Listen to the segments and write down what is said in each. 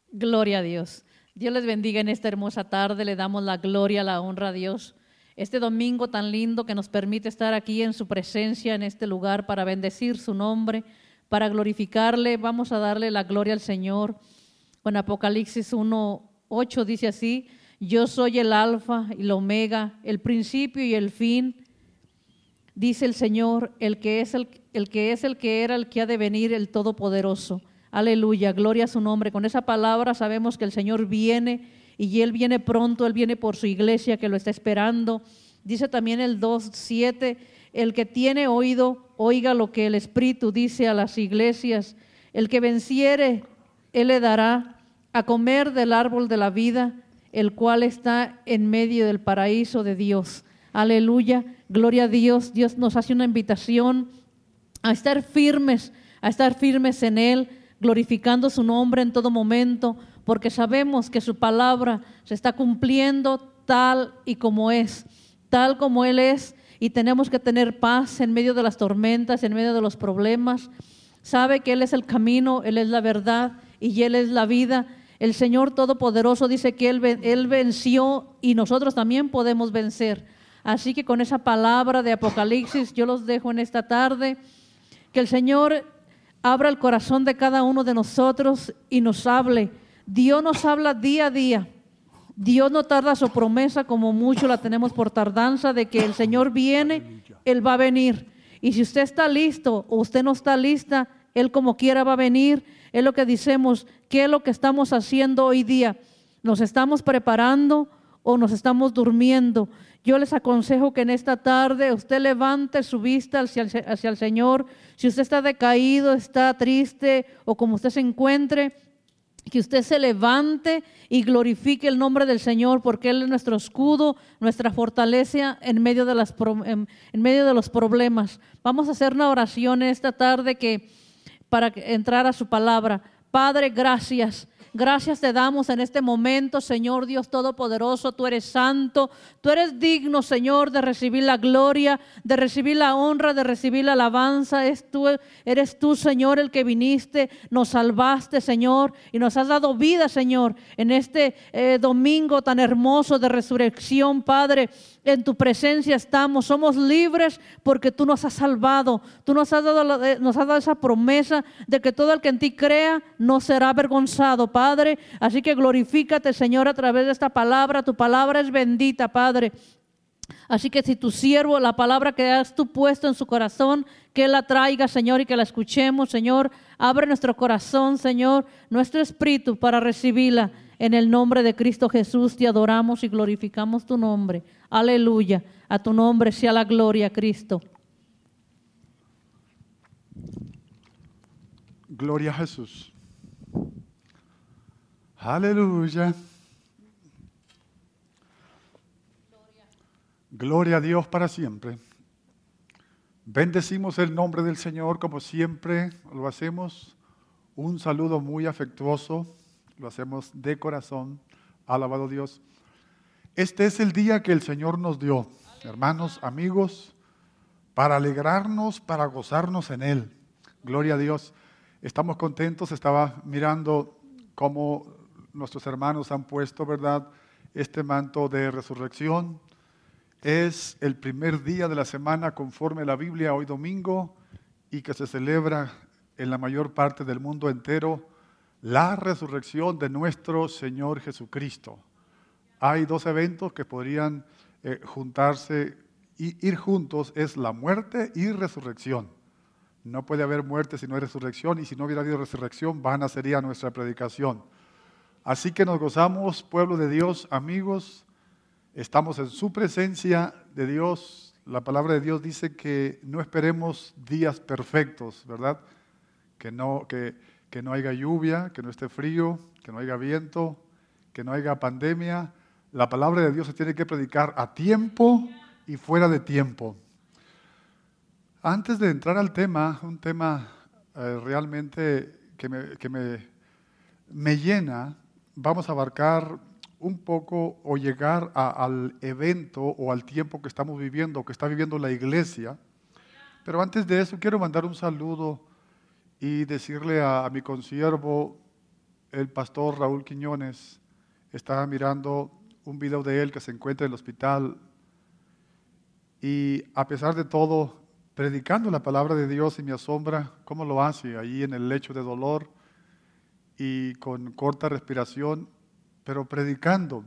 Gloria a Dios. Dios les bendiga en esta hermosa tarde. Le damos la gloria, la honra a Dios. Este domingo tan lindo que nos permite estar aquí en su presencia, en este lugar, para bendecir su nombre, para glorificarle. Vamos a darle la gloria al Señor. En Apocalipsis 1:8 dice así: yo soy el alfa y el omega, el principio y el fin. Dice el Señor, el que es el que era, el que ha de venir, el Todopoderoso. Aleluya, gloria a su nombre. Con esa palabra sabemos que el Señor viene y Él viene pronto, Él viene por su iglesia que lo está esperando. Dice también el 2:7, el que tiene oído, oiga lo que el Espíritu dice a las iglesias. El que venciere, Él le dará a comer del árbol de la vida, el cual está en medio del paraíso de Dios. Aleluya, gloria a Dios. Dios nos hace una invitación a estar firmes en Él, glorificando su nombre en todo momento, porque sabemos que su palabra se está cumpliendo tal y como es, tal como Él es, y tenemos que tener paz en medio de las tormentas, en medio de los problemas. Sabe que Él es el camino, Él es la verdad y Él es la vida. El Señor Todopoderoso dice que Él venció y nosotros también podemos vencer. Así que con esa palabra de Apocalipsis yo los dejo en esta tarde. Que el Señor abra el corazón de cada uno de nosotros y nos hable. Dios nos habla día a día. Dios no tarda su promesa como mucho la tenemos por tardanza de que el Señor viene, Él va a venir. Y si usted está listo o usted no está lista, Él como quiera va a venir. Es lo que decimos, ¿qué es lo que estamos haciendo hoy día? ¿Nos estamos preparando o nos estamos durmiendo? Yo les aconsejo que en esta tarde usted levante su vista hacia el Señor. Si usted está decaído, está triste o como usted se encuentre, que usted se levante y glorifique el nombre del Señor, porque Él es nuestro escudo, nuestra fortaleza en medio de los problemas. Vamos a hacer una oración esta tarde para entrar a su palabra. Padre, gracias. Gracias te damos en este momento, Señor Dios Todopoderoso. Tú eres santo, tú eres digno, Señor, de recibir la gloria, de recibir la honra, de recibir la alabanza. Eres tú, Señor, el que viniste, nos salvaste, Señor, y nos has dado vida, Señor, en este domingo tan hermoso de resurrección, Padre. En tu presencia estamos, somos libres porque tú nos has salvado. Tú nos has dado esa promesa de que todo el que en ti crea no será avergonzado, Padre. Así que glorifícate, Señor, a través de esta palabra. Tu palabra es bendita, Padre. Así que si tu siervo, la palabra que has tú puesto en su corazón, que Él la traiga, Señor, y que la escuchemos, Señor. Abre nuestro corazón, Señor, nuestro espíritu para recibirla. En el nombre de Cristo Jesús te adoramos y glorificamos tu nombre. Aleluya. A tu nombre sea la gloria, Cristo. Gloria a Jesús. Aleluya. Gloria a Dios para siempre. Bendecimos el nombre del Señor como siempre lo hacemos. Un saludo muy afectuoso. Lo hacemos de corazón. Alabado Dios. Este es el día que el Señor nos dio, hermanos, amigos, para alegrarnos, para gozarnos en Él. Gloria a Dios. Estamos contentos. Estaba mirando cómo nuestros hermanos han puesto, ¿verdad?, este manto de resurrección. Es el primer día de la semana conforme a la Biblia, hoy domingo, y que se celebra en la mayor parte del mundo entero la resurrección de nuestro Señor Jesucristo. Hay dos eventos que podrían juntarse y ir juntos, es la muerte y resurrección. No puede haber muerte si no hay resurrección, y si no hubiera habido resurrección, vana sería nuestra predicación. Así que nos gozamos, pueblo de Dios, amigos, estamos en su presencia de Dios. La palabra de Dios dice que no esperemos días perfectos, ¿verdad? Que no haya lluvia, que no esté frío, que no haya viento, que no haya pandemia. La palabra de Dios se tiene que predicar a tiempo y fuera de tiempo. Antes de entrar al tema, un tema realmente que me llena, vamos a abarcar un poco o llegar al evento o al tiempo que estamos viviendo, que está viviendo la iglesia. Pero antes de eso quiero mandar un saludo y decirle a mi consiervo el pastor Raúl Quiñones estaba mirando un video de él que se encuentra en el hospital y a pesar de todo, predicando la palabra de Dios, y me asombra cómo lo hace ahí en el lecho de dolor y con corta respiración, pero predicando.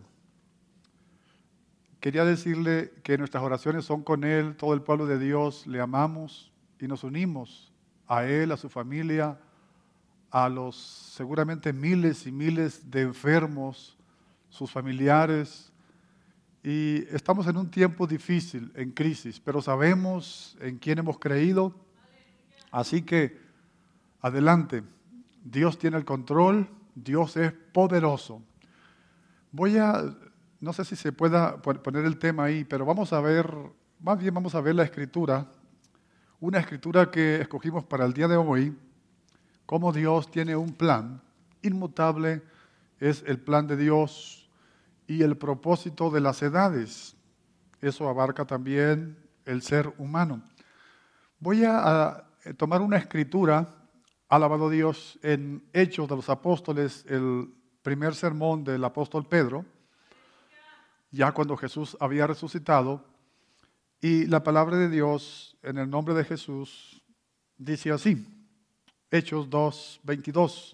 Quería decirle que nuestras oraciones son con él, todo el pueblo de Dios, le amamos y nos unimos a él, a su familia, a los seguramente miles y miles de enfermos, sus familiares. Y estamos en un tiempo difícil, en crisis, pero sabemos en quién hemos creído. Así que adelante, Dios tiene el control, Dios es poderoso. No sé si se pueda poner el tema ahí, pero vamos a ver la escritura, una escritura que escogimos para el día de hoy, cómo Dios tiene un plan inmutable, es el plan de Dios y el propósito de las edades. Eso abarca también el ser humano. Voy a tomar una escritura, alabado Dios, en Hechos de los Apóstoles, el primer sermón del apóstol Pedro, ya cuando Jesús había resucitado, y la palabra de Dios en el nombre de Jesús dice así, Hechos 2:22.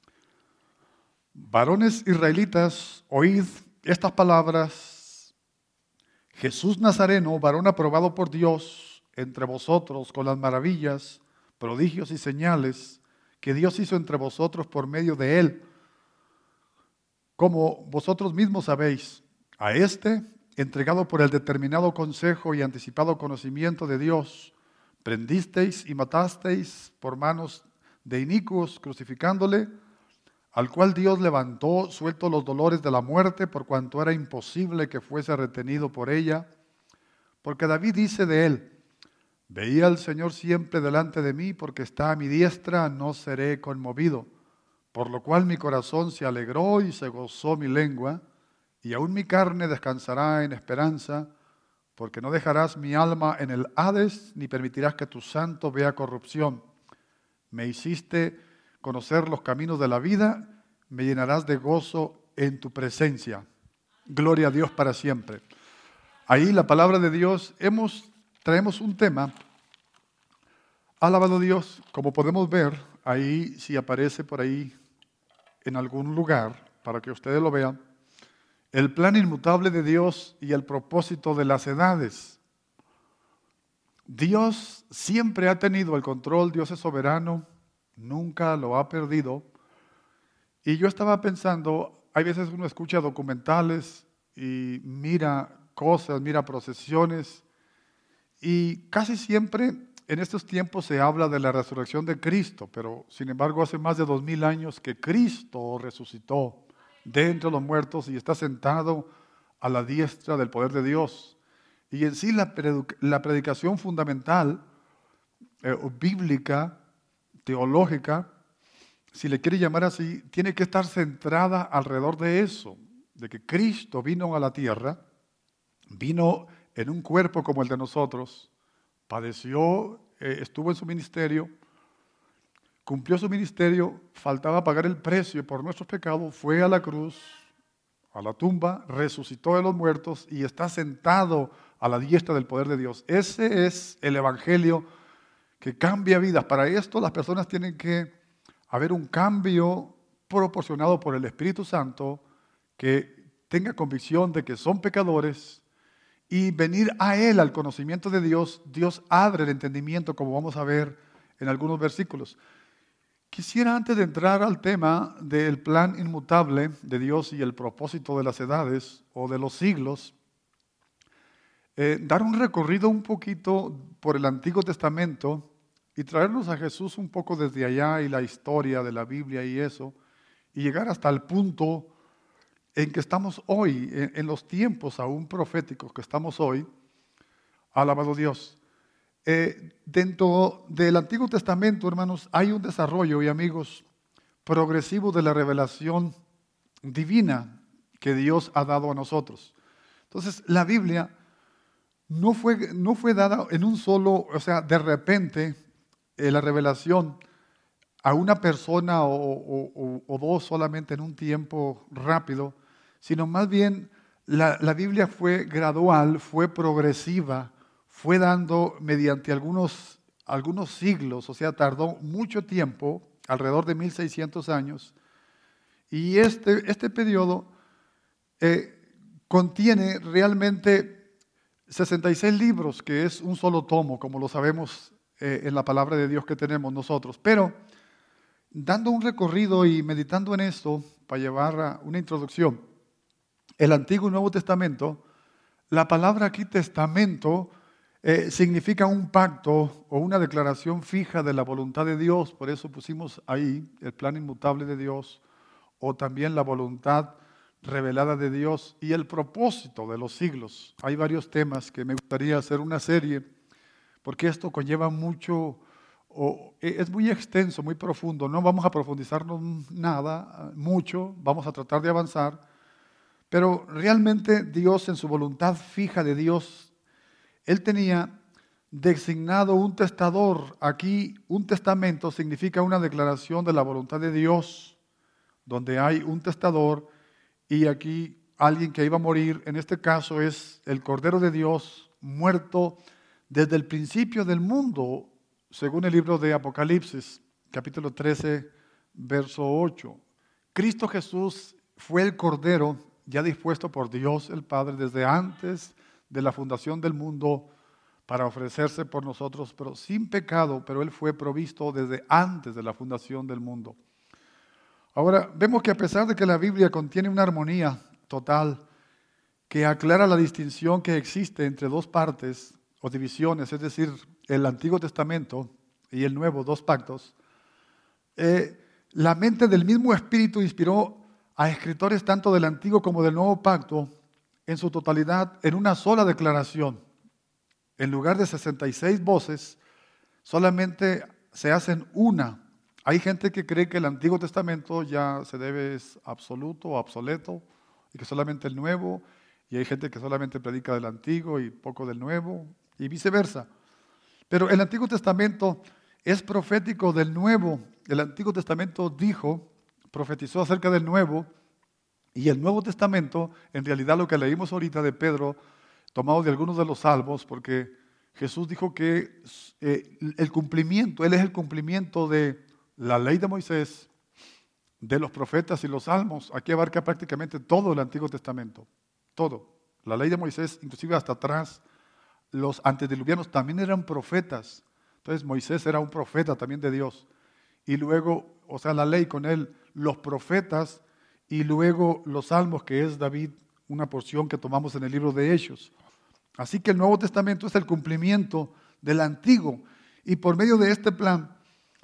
Varones israelitas, oíd estas palabras. Jesús Nazareno, varón aprobado por Dios entre vosotros con las maravillas, prodigios y señales que Dios hizo entre vosotros por medio de él, como vosotros mismos sabéis. A este, entregado por el determinado consejo y anticipado conocimiento de Dios, prendisteis y matasteis por manos de inicuos, crucificándole, al cual Dios levantó, suelto los dolores de la muerte, por cuanto era imposible que fuese retenido por ella. Porque David dice de él, veía al Señor siempre delante de mí, porque está a mi diestra, no seré conmovido. Por lo cual mi corazón se alegró y se gozó mi lengua, y aún mi carne descansará en esperanza, porque no dejarás mi alma en el Hades, ni permitirás que tu santo vea corrupción. Me hiciste conocer los caminos de la vida, me llenarás de gozo en tu presencia. Gloria a Dios para siempre. Ahí la palabra de Dios, traemos un tema, alabado Dios, como podemos ver, ahí si aparece por ahí en algún lugar, para que ustedes lo vean, el plan inmutable de Dios y el propósito de las edades. Dios siempre ha tenido el control, Dios es soberano, nunca lo ha perdido. Y yo estaba pensando, hay veces uno escucha documentales y mira cosas, mira procesiones, y casi siempre en estos tiempos se habla de la resurrección de Cristo, pero sin embargo hace más de 2000 años que Cristo resucitó de entre los muertos y está sentado a la diestra del poder de Dios. Y en sí la predicación fundamental, bíblica, teológica, si le quiere llamar así, tiene que estar centrada alrededor de eso, de que Cristo vino a la tierra, vino en un cuerpo como el de nosotros, padeció, estuvo en su ministerio, cumplió su ministerio, faltaba pagar el precio por nuestros pecados, fue a la cruz, a la tumba, resucitó de los muertos y está sentado a la diestra del poder de Dios. Ese es el evangelio que cambia vidas. Para esto las personas tienen que haber un cambio proporcionado por el Espíritu Santo, que tenga convicción de que son pecadores y venir a Él, al conocimiento de Dios. Dios abre el entendimiento, como vamos a ver en algunos versículos. Quisiera, antes de entrar al tema del plan inmutable de Dios y el propósito de las edades o de los siglos, dar un recorrido un poquito por el Antiguo Testamento y traernos a Jesús un poco desde allá y la historia de la Biblia y eso, y llegar hasta el punto en que estamos hoy, en los tiempos aún proféticos que estamos hoy. Alabado Dios. Dentro del Antiguo Testamento, hermanos, hay un desarrollo, y amigos, progresivo de la revelación divina que Dios ha dado a nosotros. Entonces, la Biblia no fue dada en un solo, o sea, de repente, la revelación a una persona o dos solamente en un tiempo rápido, sino más bien la Biblia fue gradual, fue progresiva, fue dando mediante algunos siglos, o sea, tardó mucho tiempo, alrededor de 1600 años, y este periodo contiene realmente 66 libros, que es un solo tomo, como lo sabemos en la palabra de Dios que tenemos nosotros. Pero dando un recorrido y meditando en esto, para llevar a una introducción, el Antiguo y Nuevo Testamento, la palabra aquí testamento significa un pacto o una declaración fija de la voluntad de Dios, por eso pusimos ahí el plan inmutable de Dios, o también la voluntad revelada de Dios y el propósito de los siglos. Hay varios temas que me gustaría hacer una serie, porque esto conlleva mucho, es muy extenso, muy profundo. No vamos a profundizarnos mucho, vamos a tratar de avanzar, pero realmente Dios, en su voluntad fija de Dios, Él tenía designado un testador. Aquí un testamento significa una declaración de la voluntad de Dios, donde hay un testador y aquí alguien que iba a morir. En este caso es el Cordero de Dios, muerto desde el principio del mundo, según el libro de Apocalipsis, capítulo 13, verso 8. Cristo Jesús fue el Cordero ya dispuesto por Dios el Padre desde antes de la fundación del mundo para ofrecerse por nosotros, pero sin pecado, pero Él fue provisto desde antes de la fundación del mundo. Ahora, vemos que a pesar de que la Biblia contiene una armonía total que aclara la distinción que existe entre dos partes o divisiones, es decir, el Antiguo Testamento y el Nuevo, dos pactos, la mente del mismo Espíritu inspiró a escritores tanto del Antiguo como del Nuevo Pacto en su totalidad en una sola declaración. En lugar de 66 voces, solamente se hacen una. Hay gente que cree que el Antiguo Testamento ya es absoluto o obsoleto y que solamente el Nuevo, y hay gente que solamente predica del Antiguo y poco del Nuevo, y viceversa. Pero el Antiguo Testamento es profético del Nuevo. El Antiguo Testamento profetizó acerca del Nuevo, y el Nuevo Testamento, en realidad lo que leímos ahorita de Pedro, tomado de algunos de los salmos, porque Jesús dijo que el cumplimiento, Él es el cumplimiento de la ley de Moisés, de los profetas y los salmos. Aquí abarca prácticamente todo el Antiguo Testamento, todo. La ley de Moisés, inclusive hasta atrás, los antediluvianos también eran profetas. Entonces Moisés era un profeta también de Dios. Y luego, o sea, la ley con él, los profetas, y luego los salmos, que es David, una porción que tomamos en el libro de Hechos. Así que el Nuevo Testamento es el cumplimiento del Antiguo. Y por medio de este plan,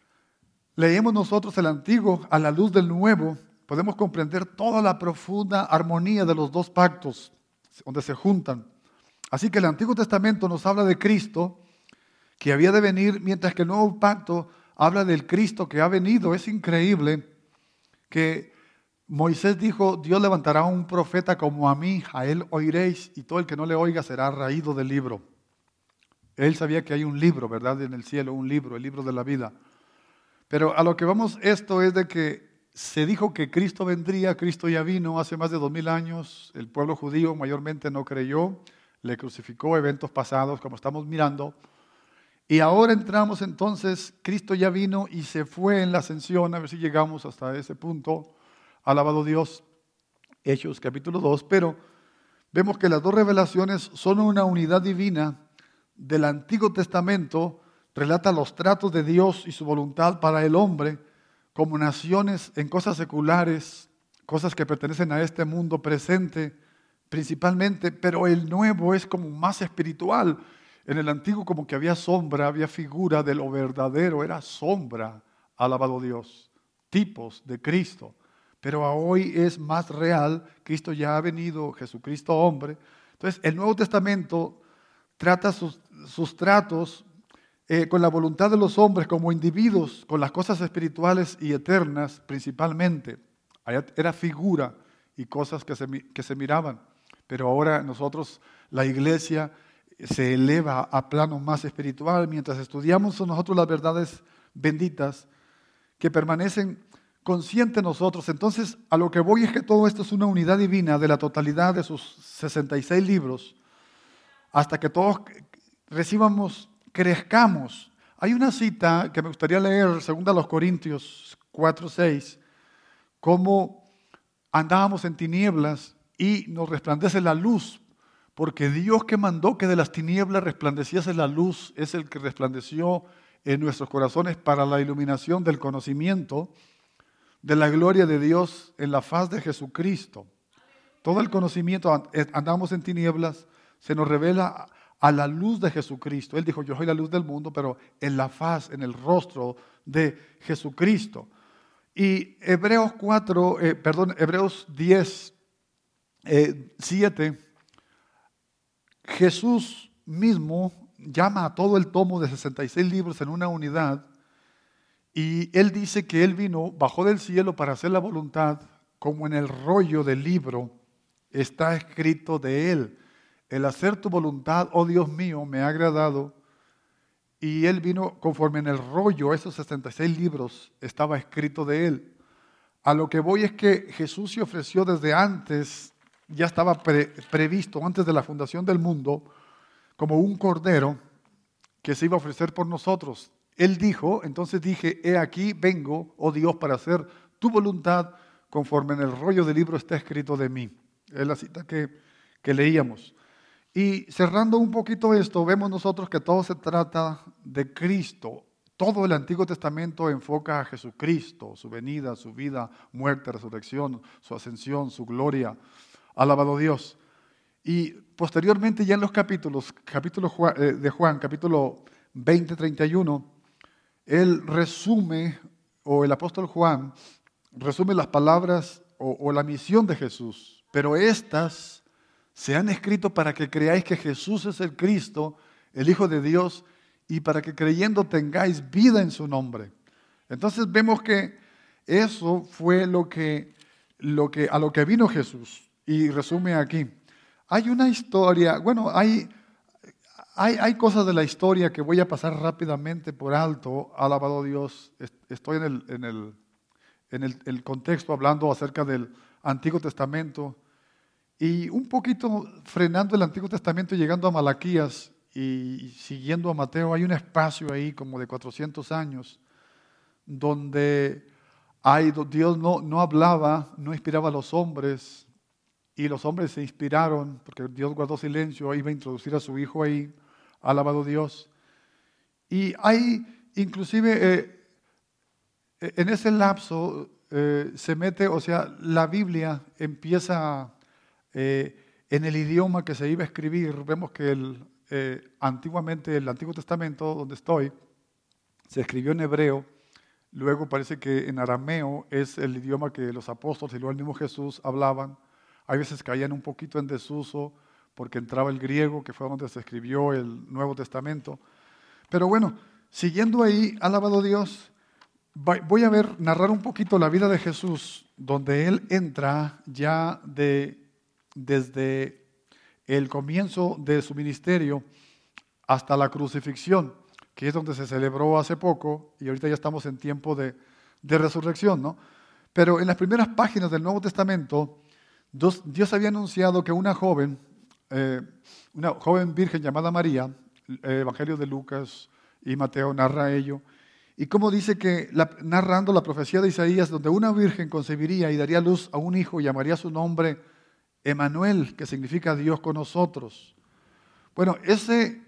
leemos nosotros el Antiguo a la luz del Nuevo, podemos comprender toda la profunda armonía de los dos pactos, donde se juntan. Así que el Antiguo Testamento nos habla de Cristo, que había de venir, mientras que el Nuevo Pacto habla del Cristo que ha venido. Es increíble que Moisés dijo: Dios levantará un profeta como a mí, a él oiréis, y todo el que no le oiga será raído del libro. Él sabía que hay un libro, ¿verdad?, en el cielo, un libro, el libro de la vida. Pero a lo que vamos esto es de que se dijo que Cristo vendría. Cristo ya vino hace más de 2000 años. El pueblo judío mayormente no creyó, le crucificó, eventos pasados como estamos mirando. Y ahora entramos entonces, Cristo ya vino y se fue en la ascensión, a ver si llegamos hasta ese punto. Alabado Dios, Hechos capítulo 2, pero vemos que las dos revelaciones son una unidad divina. Del Antiguo Testamento relata los tratos de Dios y su voluntad para el hombre como naciones en cosas seculares, cosas que pertenecen a este mundo presente principalmente, pero el Nuevo es como más espiritual. En el Antiguo como que había sombra, había figura de lo verdadero, era sombra, alabado Dios, tipos de Cristo. Pero hoy es más real, Cristo ya ha venido, Jesucristo hombre. Entonces el Nuevo Testamento trata sus tratos con la voluntad de los hombres como individuos, con las cosas espirituales y eternas principalmente. Allá era figura y cosas que se miraban. Pero ahora nosotros, la iglesia, se eleva a plano más espiritual mientras estudiamos nosotros las verdades benditas que permanecen conscientes nosotros. Entonces, a lo que voy es que todo esto es una unidad divina de la totalidad de sus 66 libros, hasta que todos crezcamos. Hay una cita que me gustaría leer, 2 Corintios 4:6, cómo andábamos en tinieblas y nos resplandece la luz, porque Dios que mandó que de las tinieblas resplandeciese la luz es el que resplandeció en nuestros corazones para la iluminación del conocimiento de la gloria de Dios en la faz de Jesucristo. Todo el conocimiento, andamos en tinieblas, se nos revela a la luz de Jesucristo. Él dijo, yo soy la luz del mundo, pero en la faz, en el rostro de Jesucristo. Y Hebreos 10, 7, Jesús mismo llama a todo el tomo de 66 libros en una unidad, y Él dice que Él bajó del cielo para hacer la voluntad, como en el rollo del libro está escrito de Él. El hacer tu voluntad, oh Dios mío, me ha agradado. Y Él vino conforme en el rollo, esos 66 libros, estaba escrito de Él. A lo que voy es que Jesús se ofreció desde antes, ya estaba previsto antes de la fundación del mundo, como un cordero que se iba a ofrecer por nosotros. Él dijo, entonces dije, he aquí vengo, oh Dios, para hacer tu voluntad, conforme en el rollo del libro está escrito de mí. Es la cita que leíamos. Y cerrando un poquito esto, vemos nosotros que todo se trata de Cristo. Todo el Antiguo Testamento enfoca a Jesucristo, su venida, su vida, muerte, resurrección, su ascensión, su gloria. Alabado Dios. Y posteriormente ya en los capítulos de Juan, capítulo 20, 31, él resume, o el apóstol Juan resume las palabras o la misión de Jesús. Pero estas se han escrito para que creáis que Jesús es el Cristo, el Hijo de Dios, y para que creyendo tengáis vida en su nombre. Entonces vemos que eso fue a lo que vino Jesús, y resume aquí. Hay una historia, bueno, hay cosas de la historia que voy a pasar rápidamente por alto. Alabado Dios, estoy en el contexto hablando acerca del Antiguo Testamento, y un poquito frenando el Antiguo Testamento y llegando a Malaquías y siguiendo a Mateo. Hay un espacio ahí como de 400 años donde Dios no hablaba, no inspiraba a los hombres, y los hombres se inspiraron porque Dios guardó silencio, iba a introducir a su Hijo ahí. Alabado Dios. Y hay inclusive en ese lapso se mete, o sea, la Biblia empieza en el idioma que se iba a escribir. Vemos que antiguamente el Antiguo Testamento, donde estoy, se escribió en hebreo. Luego parece que en arameo es el idioma que los apóstoles y luego el mismo Jesús hablaban. Hay veces caían un poquito en desuso porque entraba el griego, que fue donde se escribió el Nuevo Testamento. Pero bueno, siguiendo ahí, alabado Dios, voy a narrar un poquito la vida de Jesús, donde Él entra ya desde el comienzo de su ministerio hasta la crucifixión, que es donde se celebró hace poco, y ahorita ya estamos en tiempo de resurrección, ¿no? Pero en las primeras páginas del Nuevo Testamento, Dios había anunciado que una joven virgen llamada María, Evangelio de Lucas y Mateo narra ello, y como dice que narrando la profecía de Isaías, donde una virgen concebiría y daría luz a un hijo y llamaría su nombre Emanuel, que significa Dios con nosotros. Bueno, en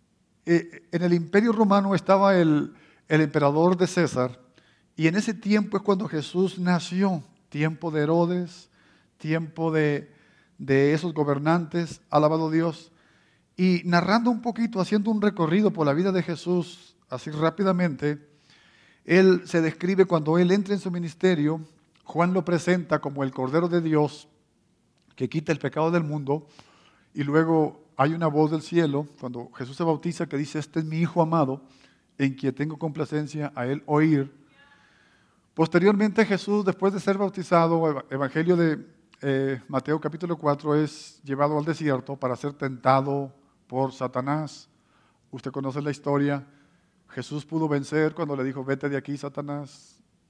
el Imperio Romano estaba el emperador de César, y en ese tiempo es cuando Jesús nació, tiempo de Herodes, tiempo de esos gobernantes, alabado Dios. Y narrando un poquito, haciendo un recorrido por la vida de Jesús, así rápidamente, Él se describe cuando Él entra en su ministerio. Juan lo presenta como el Cordero de Dios que quita el pecado del mundo, y luego hay una voz del cielo, cuando Jesús se bautiza, que dice, este es mi Hijo amado, en quien tengo complacencia, a Él oír. Posteriormente Jesús, después de ser bautizado, Evangelio de Mateo capítulo 4, es llevado al desierto para ser tentado por Satanás. Usted conoce la historia. Jesús pudo vencer cuando le dijo, vete de aquí, Satanás.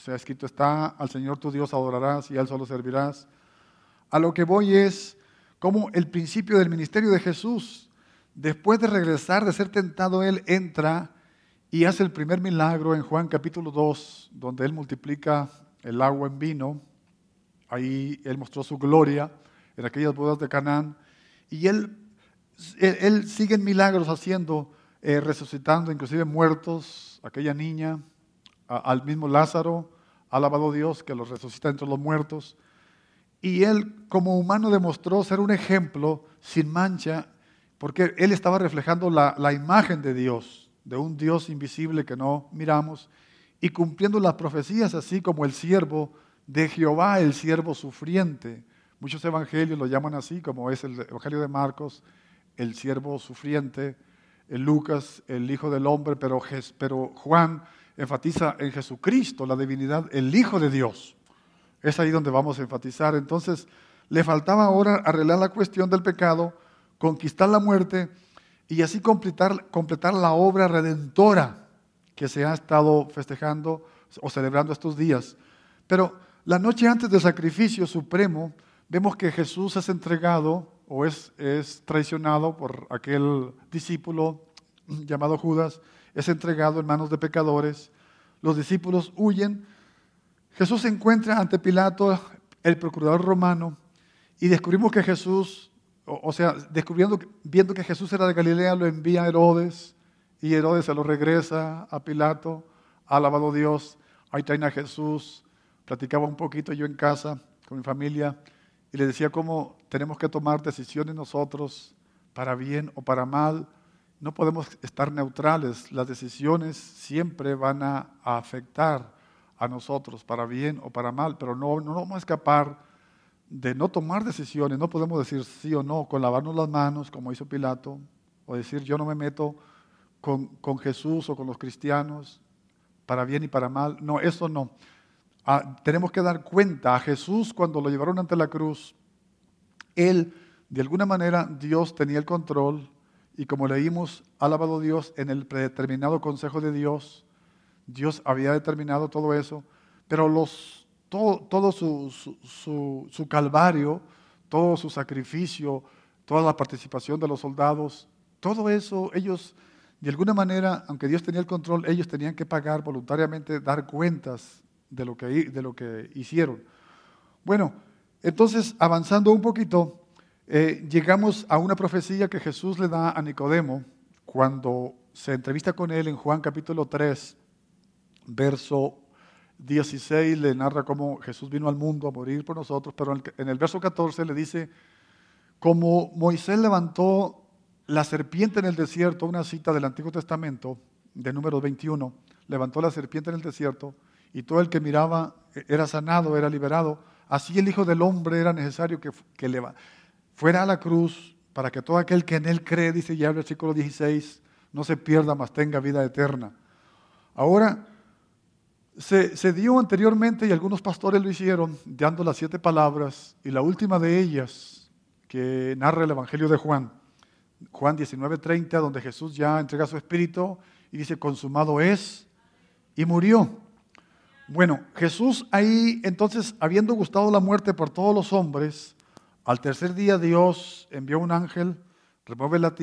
sea, escrito está, al Señor tu Dios adorarás y a Él solo servirás. A lo que voy es como el principio del ministerio de Jesús. Después de regresar, de ser tentado, Él entra y hace el primer milagro en Juan capítulo 2, donde Él multiplica el agua en vino. Ahí Él mostró su gloria en aquellas bodas de Canaán. Y Él sigue en milagros haciendo, resucitando inclusive muertos, aquella niña, al mismo Lázaro, ha alabado a Dios que los resucita entre los muertos. Y Él como humano demostró ser un ejemplo sin mancha, porque Él estaba reflejando la imagen de Dios, de un Dios invisible que no miramos, y cumpliendo las profecías así como el siervo de Jehová, el siervo sufriente. Muchos evangelios lo llaman así, como es el evangelio de Marcos, el siervo sufriente, el Lucas, el Hijo del Hombre, pero Juan enfatiza en Jesucristo, la divinidad, el Hijo de Dios. Es ahí donde vamos a enfatizar. Entonces, le faltaba ahora arreglar la cuestión del pecado, conquistar la muerte y así completar la obra redentora que se ha estado festejando o celebrando estos días. Pero la noche antes del sacrificio supremo, vemos que Jesús es entregado o es traicionado por aquel discípulo llamado Judas, es entregado en manos de pecadores, los discípulos huyen, Jesús se encuentra ante Pilato, el procurador romano, y descubrimos que Jesús, viendo que Jesús era de Galilea, lo envía a Herodes, y Herodes se lo regresa a Pilato, ha alabado a Dios, ahí traen a Jesús, platicaba un poquito yo en casa con mi familia, y le decía cómo tenemos que tomar decisiones nosotros, para bien o para mal. No podemos estar neutrales, las decisiones siempre van a afectar a nosotros, para bien o para mal, pero no vamos a escapar de no tomar decisiones. No podemos decir sí o no con lavarnos las manos, como hizo Pilato, o decir yo no me meto con Jesús o con los cristianos, para bien y para mal. No, eso no. Tenemos que dar cuenta a Jesús cuando lo llevaron ante la cruz. Él, de alguna manera, Dios tenía el control, y como leímos, ha alabado a Dios en el predeterminado consejo de Dios. Dios había determinado todo eso, pero todo su calvario, todo su sacrificio, toda la participación de los soldados, todo eso, ellos, de alguna manera, aunque Dios tenía el control, ellos tenían que pagar voluntariamente, dar cuentas de lo que hicieron. Bueno, entonces, avanzando un poquito, llegamos a una profecía que Jesús le da a Nicodemo cuando se entrevista con él en Juan capítulo 3, verso 16, le narra cómo Jesús vino al mundo a morir por nosotros, pero en el verso 14 le dice, como Moisés levantó la serpiente en el desierto, una cita del Antiguo Testamento, de Números 21, levantó la serpiente en el desierto, y todo el que miraba era sanado, era liberado. Así el Hijo del Hombre era necesario que fuera a la cruz para que todo aquel que en Él cree, dice ya el versículo 16, no se pierda, mas tenga vida eterna. Ahora, se dio anteriormente, y algunos pastores lo hicieron, dando las 7 palabras, y la última de ellas, que narra el Evangelio de Juan 19:30, donde Jesús ya entrega su espíritu y dice, consumado es, y murió. Bueno, Jesús ahí, entonces, habiendo gustado la muerte por todos los hombres, al tercer día Dios envió un ángel, remueve la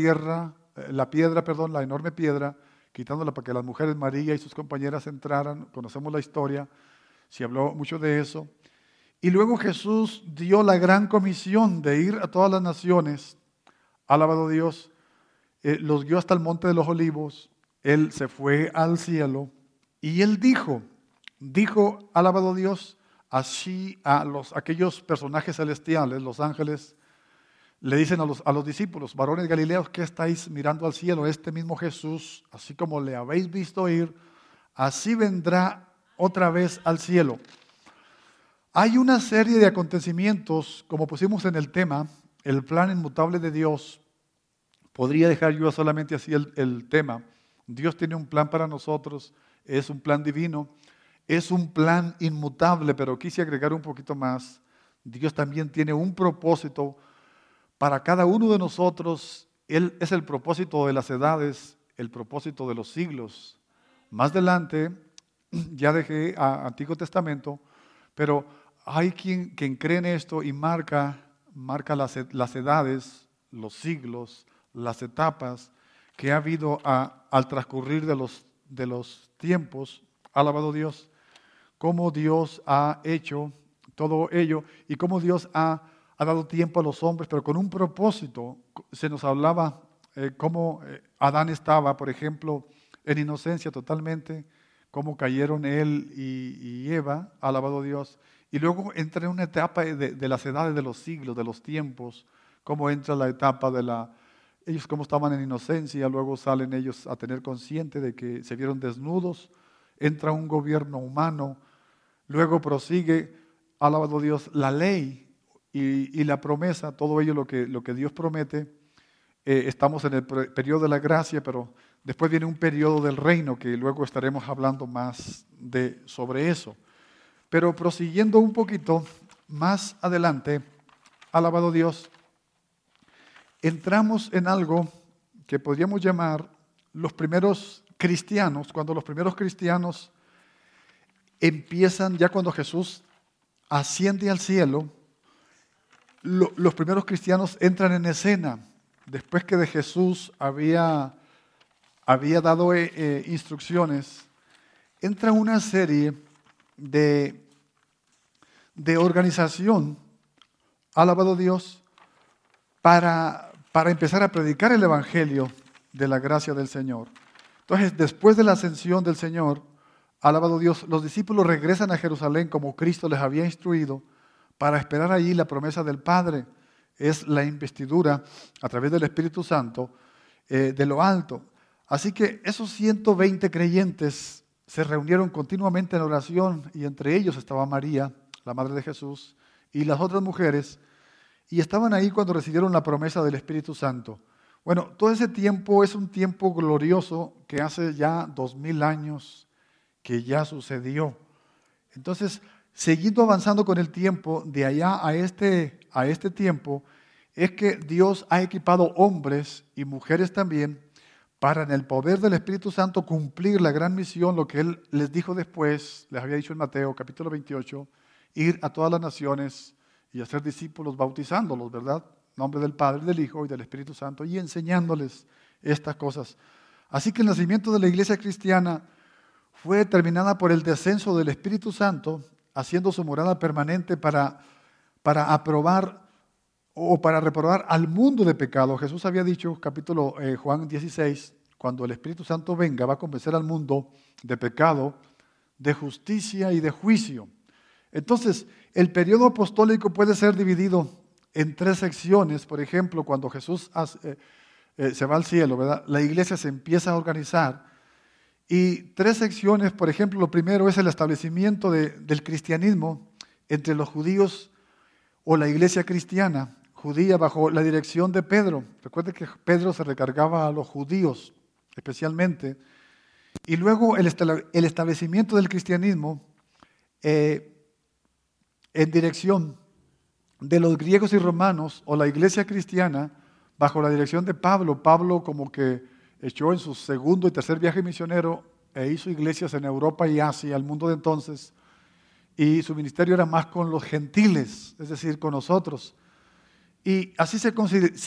enorme piedra, quitándola para que las mujeres, María y sus compañeras, entraran. Conocemos la historia, se habló mucho de eso. Y luego Jesús dio la gran comisión de ir a todas las naciones, alabado Dios, los guió hasta el monte de los olivos, Él se fue al cielo y Él dijo, alabado Dios, así aquellos personajes celestiales, los ángeles, le dicen a los discípulos, varones galileos, ¿qué estáis mirando al cielo? Este mismo Jesús, así como le habéis visto ir, así vendrá otra vez al cielo. Hay una serie de acontecimientos, como pusimos en el tema, el plan inmutable de Dios. Podría dejar yo solamente así el tema. Dios tiene un plan para nosotros, es un plan divino, es un plan inmutable, pero quise agregar un poquito más. Dios también tiene un propósito para cada uno de nosotros. Él es el propósito de las edades, el propósito de los siglos. Más adelante, ya dejé Antiguo Testamento, pero hay quien cree en esto y marca las edades, los siglos, las etapas que ha habido al transcurrir de los tiempos. Alabado Dios, cómo Dios ha hecho todo ello y cómo Dios ha dado tiempo a los hombres, pero con un propósito. Se nos hablaba cómo Adán estaba, por ejemplo, en inocencia totalmente, cómo cayeron él y Eva, alabado Dios. Y luego entra en una etapa de las edades de los siglos, de los tiempos, cómo entra la etapa ellos cómo estaban en inocencia, luego salen ellos a tener consciente de que se vieron desnudos, entra un gobierno humano, luego prosigue, alabado Dios, la ley y la promesa, todo ello lo que Dios promete. Estamos en el periodo de la gracia, pero después viene un periodo del reino que luego estaremos hablando más sobre eso. Pero prosiguiendo un poquito más adelante, alabado Dios, entramos en algo que podríamos llamar los primeros cristianos, cuando los primeros cristianos empiezan, ya cuando Jesús asciende al cielo, los primeros cristianos entran en escena, después que de Jesús había dado instrucciones, entra una serie de organización, alabado Dios, para empezar a predicar el Evangelio de la gracia del Señor. Entonces, después de la ascensión del Señor, alabado Dios, los discípulos regresan a Jerusalén como Cristo les había instruido para esperar allí la promesa del Padre. Es la investidura a través del Espíritu Santo de lo alto. Así que esos 120 creyentes se reunieron continuamente en oración y entre ellos estaba María, la madre de Jesús, y las otras mujeres, y estaban ahí cuando recibieron la promesa del Espíritu Santo. Bueno, todo ese tiempo es un tiempo glorioso que hace ya 2000 años que ya sucedió. Entonces, siguiendo avanzando con el tiempo, de allá a este tiempo, es que Dios ha equipado hombres y mujeres también para en el poder del Espíritu Santo cumplir la gran misión, lo que Él les dijo después, les había dicho en Mateo capítulo 28, ir a todas las naciones y hacer discípulos bautizándolos, ¿verdad? En nombre del Padre, del Hijo y del Espíritu Santo y enseñándoles estas cosas. Así que el nacimiento de la iglesia cristiana fue determinada por el descenso del Espíritu Santo, haciendo su morada permanente para aprobar o para reprobar al mundo de pecado. Jesús había dicho, capítulo Juan 16, cuando el Espíritu Santo venga, va a convencer al mundo de pecado, de justicia y de juicio. Entonces, el periodo apostólico puede ser dividido en 3 secciones. Por ejemplo, cuando Jesús se va al cielo, ¿verdad? La iglesia se empieza a organizar. Y 3 secciones, por ejemplo, lo primero es el establecimiento del cristianismo entre los judíos o la iglesia cristiana judía bajo la dirección de Pedro. Recuerde que Pedro se recargaba a los judíos especialmente. Y luego el establecimiento del cristianismo en dirección de los griegos y romanos o la iglesia cristiana bajo la dirección de Pablo. Pablo como que echó en su segundo y tercer viaje misionero e hizo iglesias en Europa y Asia, el mundo de entonces, y su ministerio era más con los gentiles, es decir, con nosotros. Y así se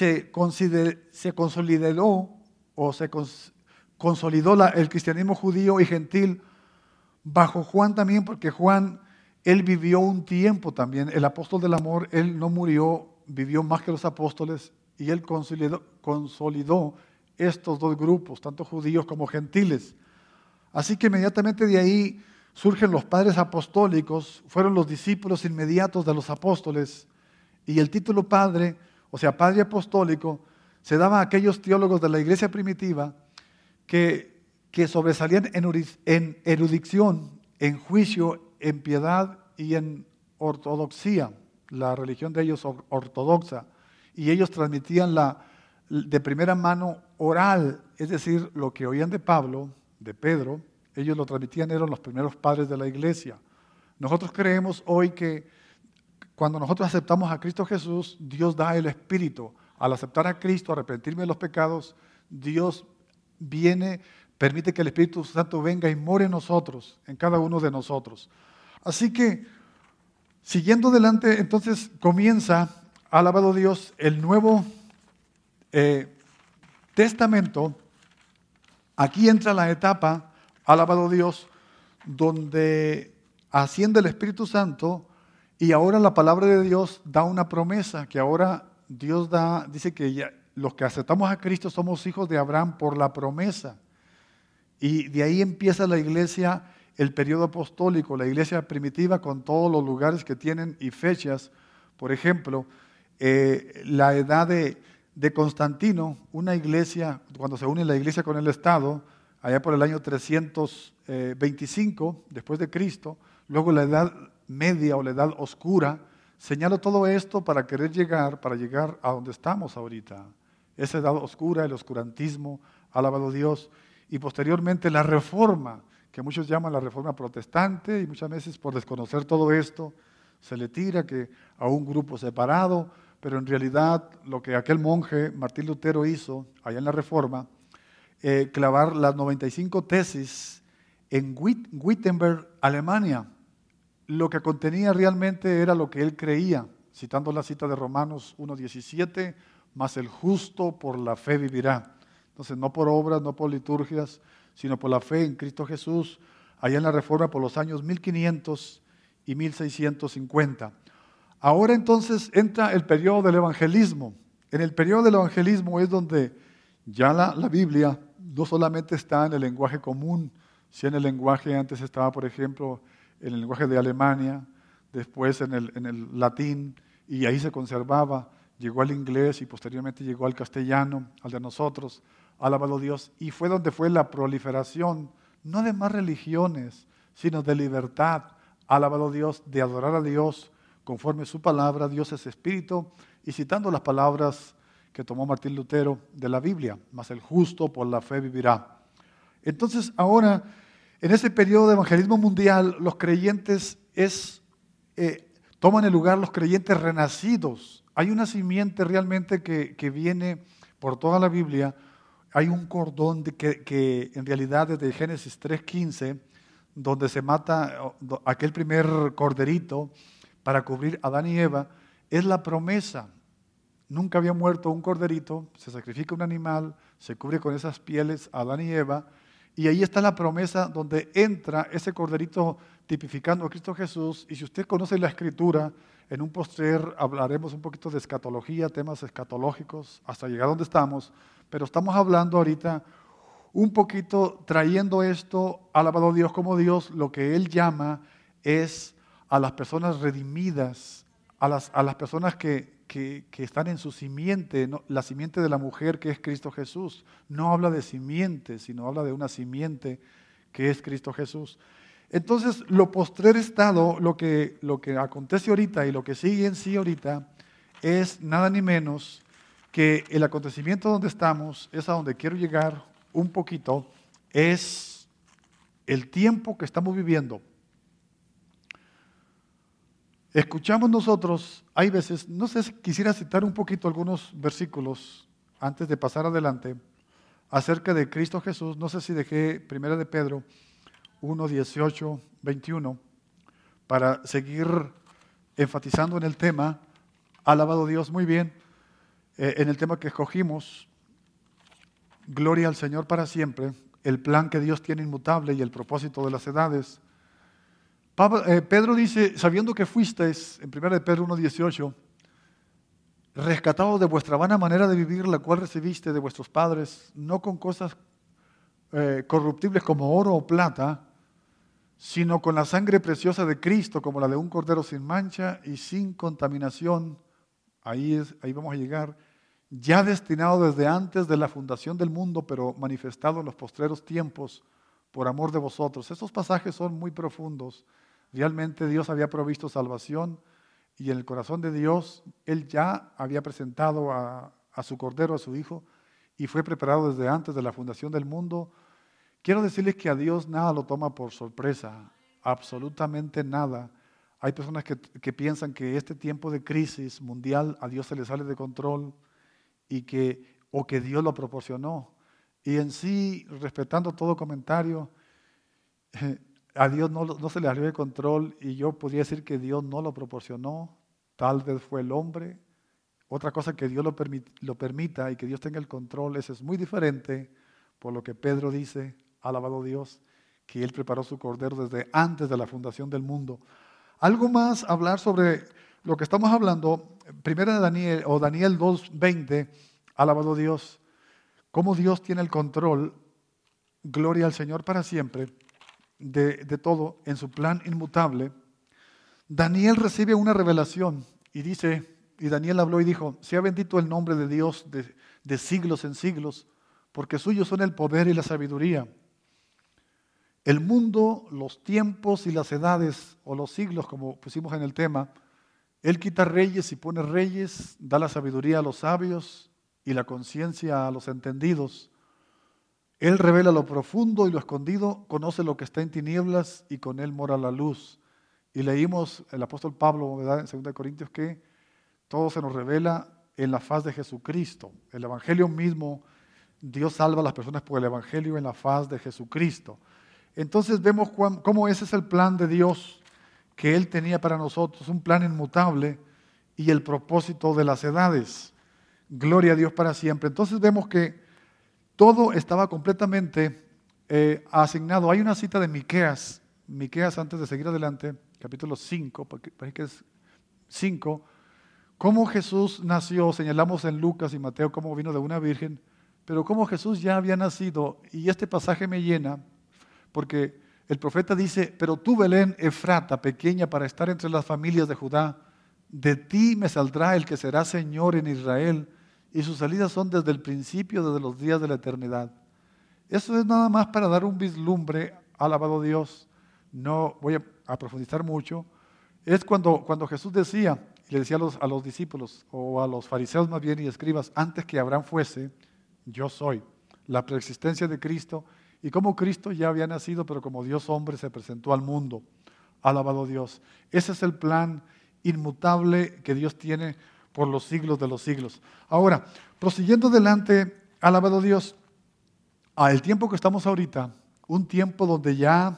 consolidó el cristianismo judío y gentil bajo Juan también, porque Juan, él vivió un tiempo también, el apóstol del amor, él no murió, vivió más que los apóstoles, y él consolidó estos 2 grupos, tanto judíos como gentiles. Así que inmediatamente de ahí surgen los padres apostólicos, fueron los discípulos inmediatos de los apóstoles, y el título padre, o sea, padre apostólico, se daba a aquellos teólogos de la iglesia primitiva que sobresalían en erudición, en juicio, en piedad y en ortodoxia, la religión de ellos ortodoxa, y ellos transmitían de primera mano oral, es decir, lo que oían de Pablo, de Pedro, ellos lo transmitían, eran los primeros padres de la iglesia. Nosotros creemos hoy que cuando nosotros aceptamos a Cristo Jesús, Dios da el Espíritu. Al aceptar a Cristo, arrepentirme de los pecados, Dios viene permite que el Espíritu Santo venga y more en nosotros, en cada uno de nosotros. Así que, siguiendo adelante, entonces comienza, alabado Dios, el Nuevo Testamento. Aquí entra la etapa, alabado Dios, donde asciende el Espíritu Santo y ahora la palabra de Dios da una promesa, que ahora Dios dice que ya, los que aceptamos a Cristo somos hijos de Abraham por la promesa. Y de ahí empieza la iglesia, el periodo apostólico, la iglesia primitiva con todos los lugares que tienen y fechas. Por ejemplo, la edad de Constantino, una iglesia, cuando se une la iglesia con el Estado, allá por el año 325 después de Cristo, luego la edad media o la edad oscura, señalo todo esto para llegar a donde estamos ahorita. Esa edad oscura, el oscurantismo, alabado Dios, y posteriormente la reforma, que muchos llaman la reforma protestante, y muchas veces por desconocer todo esto, se le tira que a un grupo separado, pero en realidad lo que aquel monje Martín Lutero hizo allá en la reforma, clavar las 95 tesis en Wittenberg, Alemania. Lo que contenía realmente era lo que él creía, citando la cita de Romanos 1:17, mas el justo por la fe vivirá. Entonces, no por obras, no por liturgias, sino por la fe en Cristo Jesús, allá en la Reforma por los años 1500 y 1650. Ahora entonces entra el periodo del evangelismo. En el periodo del evangelismo es donde ya la Biblia no solamente está en el lenguaje común, si en el lenguaje antes estaba, por ejemplo, en el lenguaje de Alemania, después en el latín, y ahí se conservaba, llegó al inglés y posteriormente llegó al castellano, al de nosotros, alabado Dios, y fue donde fue la proliferación, no de más religiones, sino de libertad, alabado Dios, de adorar a Dios conforme su palabra. Dios es espíritu, y citando las palabras que tomó Martín Lutero de la Biblia, mas el justo por la fe vivirá. Entonces ahora, en ese periodo de evangelismo mundial, los creyentes toman el lugar los creyentes renacidos. Hay una simiente realmente que viene por toda la Biblia. Hay un cordón que en realidad desde Génesis 3:15, donde se mata aquel primer corderito para cubrir a Adán y Eva, es la promesa. Nunca había muerto un corderito, se sacrifica un animal, se cubre con esas pieles a Adán y Eva, y ahí está la promesa donde entra ese corderito tipificando a Cristo Jesús. Y si usted conoce la Escritura, en un posterior hablaremos un poquito de escatología, temas escatológicos, hasta llegar a donde estamos, pero estamos hablando ahorita un poquito trayendo esto, alabado Dios, como Dios lo que Él llama es a las personas redimidas, a las personas que están en su simiente, ¿no? La simiente de la mujer que es Cristo Jesús. No habla de simiente, sino habla de una simiente que es Cristo Jesús. Entonces, lo postrer estado, lo que acontece ahorita y lo que sigue en sí ahorita, es nada ni menos que el acontecimiento donde estamos, es a donde quiero llegar un poquito, es el tiempo que estamos viviendo. Escuchamos nosotros, hay veces, no sé si quisiera citar un poquito algunos versículos antes de pasar adelante, acerca de Cristo Jesús. No sé si dejé 1 de Pedro 1, 18, 21, para seguir enfatizando en el tema. Alabado Dios, muy bien, en el tema que escogimos, gloria al Señor para siempre, el plan que Dios tiene inmutable y el propósito de las edades. Pedro dice, sabiendo que fuisteis, en 1 de Pedro 1:18, rescatados de vuestra vana manera de vivir, la cual recibiste de vuestros padres, no con cosas corruptibles como oro o plata, sino con la sangre preciosa de Cristo, como la de un cordero sin mancha y sin contaminación. Ahí vamos a llegar, ya destinado desde antes de la fundación del mundo, pero manifestado en los postreros tiempos por amor de vosotros. Estos pasajes son muy profundos. Realmente Dios había provisto salvación y en el corazón de Dios Él ya había presentado a su Cordero, a su Hijo, y fue preparado desde antes de la fundación del mundo. Quiero decirles que a Dios nada lo toma por sorpresa, absolutamente nada. Hay personas que piensan que este tiempo de crisis mundial a Dios se le sale de control o que Dios lo proporcionó. Y en sí, respetando todo comentario, a Dios no se le salió de control y yo podría decir que Dios no lo proporcionó, tal vez fue el hombre. Otra cosa que Dios lo permita y que Dios tenga el control, eso es muy diferente por lo que Pedro dice, alabado Dios, que Él preparó su cordero desde antes de la fundación del mundo. Algo más, hablar sobre lo que estamos hablando, primera de Daniel o Daniel 2:20, alabado Dios, cómo Dios tiene el control, gloria al Señor para siempre, de todo en su plan inmutable. Daniel recibe una revelación y dice, y Daniel habló y dijo, sea bendito el nombre de Dios de siglos en siglos, porque suyos son el poder y la sabiduría. El mundo, los tiempos y las edades, o los siglos, como pusimos en el tema, Él quita reyes y pone reyes, da la sabiduría a los sabios y la conciencia a los entendidos. Él revela lo profundo y lo escondido, conoce lo que está en tinieblas y con Él mora la luz. Y leímos el apóstol Pablo, ¿verdad?, en 2 Corintios, que todo se nos revela en la faz de Jesucristo. El Evangelio mismo, Dios salva a las personas por el Evangelio en la faz de Jesucristo. Entonces vemos cómo ese es el plan de Dios que Él tenía para nosotros, un plan inmutable y el propósito de las edades. Gloria a Dios para siempre. Entonces vemos que todo estaba completamente asignado. Hay una cita de Miqueas, antes de seguir adelante, capítulo 5, parece que es 5, cómo Jesús nació. Señalamos en Lucas y Mateo cómo vino de una virgen, pero cómo Jesús ya había nacido, y este pasaje me llena, porque el profeta dice, pero tú, Belén Efrata, pequeña para estar entre las familias de Judá, de ti me saldrá el que será Señor en Israel, y sus salidas son desde el principio, desde los días de la eternidad. Eso es nada más para dar un vislumbre, alabado Dios. No voy a profundizar mucho. Es cuando Jesús decía, y le decía a los discípulos, o a los fariseos más bien y escribas, antes que Abraham fuese, yo soy. La preexistencia de Cristo, y como Cristo ya había nacido, pero como Dios hombre se presentó al mundo. Alabado Dios. Ese es el plan inmutable que Dios tiene por los siglos de los siglos. Ahora, prosiguiendo adelante, alabado Dios, el tiempo que estamos ahorita, un tiempo donde ya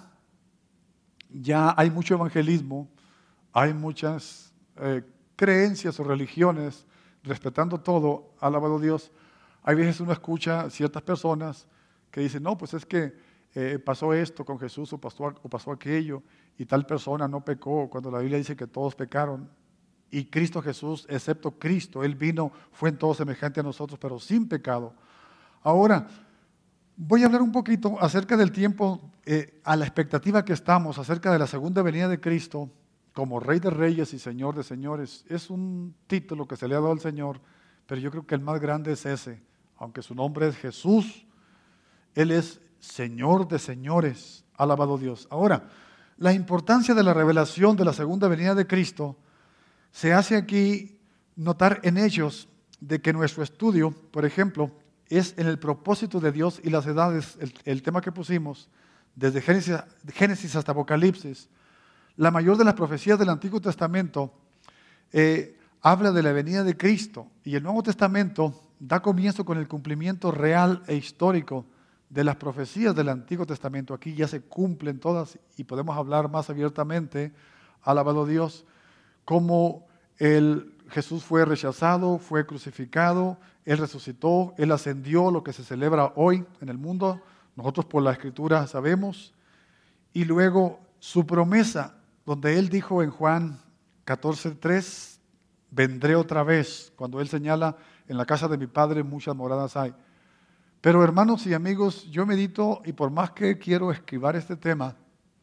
hay mucho evangelismo, hay muchas creencias o religiones, respetando todo, alabado Dios. Hay veces uno escucha ciertas personas que dicen, no, pues es que pasó esto con Jesús o pasó aquello, y tal persona no pecó, cuando la Biblia dice que todos pecaron. Y Cristo Jesús, excepto Cristo, Él vino, fue en todo semejante a nosotros, pero sin pecado. Ahora, voy a hablar un poquito acerca del tiempo, a la expectativa que estamos, acerca de la segunda venida de Cristo, como Rey de Reyes y Señor de Señores. Es un título que se le ha dado al Señor, pero yo creo que el más grande es ese. Aunque su nombre es Jesús, Él es Señor de Señores. Alabado Dios. Ahora, la importancia de la revelación de la segunda venida de Cristo se hace aquí notar en Hechos de que nuestro estudio, por ejemplo, es en el propósito de Dios y las edades, el tema que pusimos, desde Génesis hasta Apocalipsis. La mayor de las profecías del Antiguo Testamento habla de la venida de Cristo, y el Nuevo Testamento da comienzo con el cumplimiento real e histórico de las profecías del Antiguo Testamento. Aquí ya se cumplen todas y podemos hablar más abiertamente, alabado Dios, cómo Jesús fue rechazado, fue crucificado, Él resucitó, Él ascendió, lo que se celebra hoy en el mundo, nosotros por la Escritura sabemos, y luego su promesa, donde Él dijo en Juan 14:3, vendré otra vez, cuando Él señala, en la casa de mi Padre muchas moradas hay. Pero hermanos y amigos, yo medito, y por más que quiero esquivar este tema,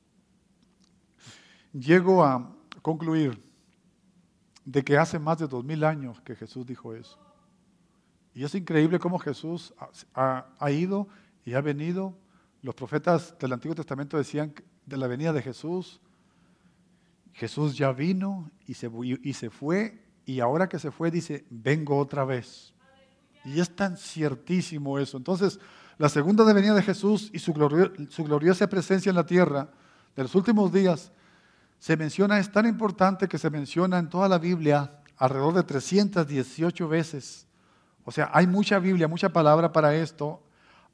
llego a concluir de que hace más de 2000 años que Jesús dijo eso. Y es increíble cómo Jesús ha ido y ha venido. Los profetas del Antiguo Testamento decían de la venida de Jesús. Jesús ya vino y se fue, y ahora que se fue dice, vengo otra vez. Y es tan ciertísimo eso. Entonces, la segunda venida de Jesús y su gloriosa presencia en la tierra de los últimos días se menciona, es tan importante que se menciona en toda la Biblia alrededor de 318 veces. O sea, hay mucha Biblia, mucha palabra para esto.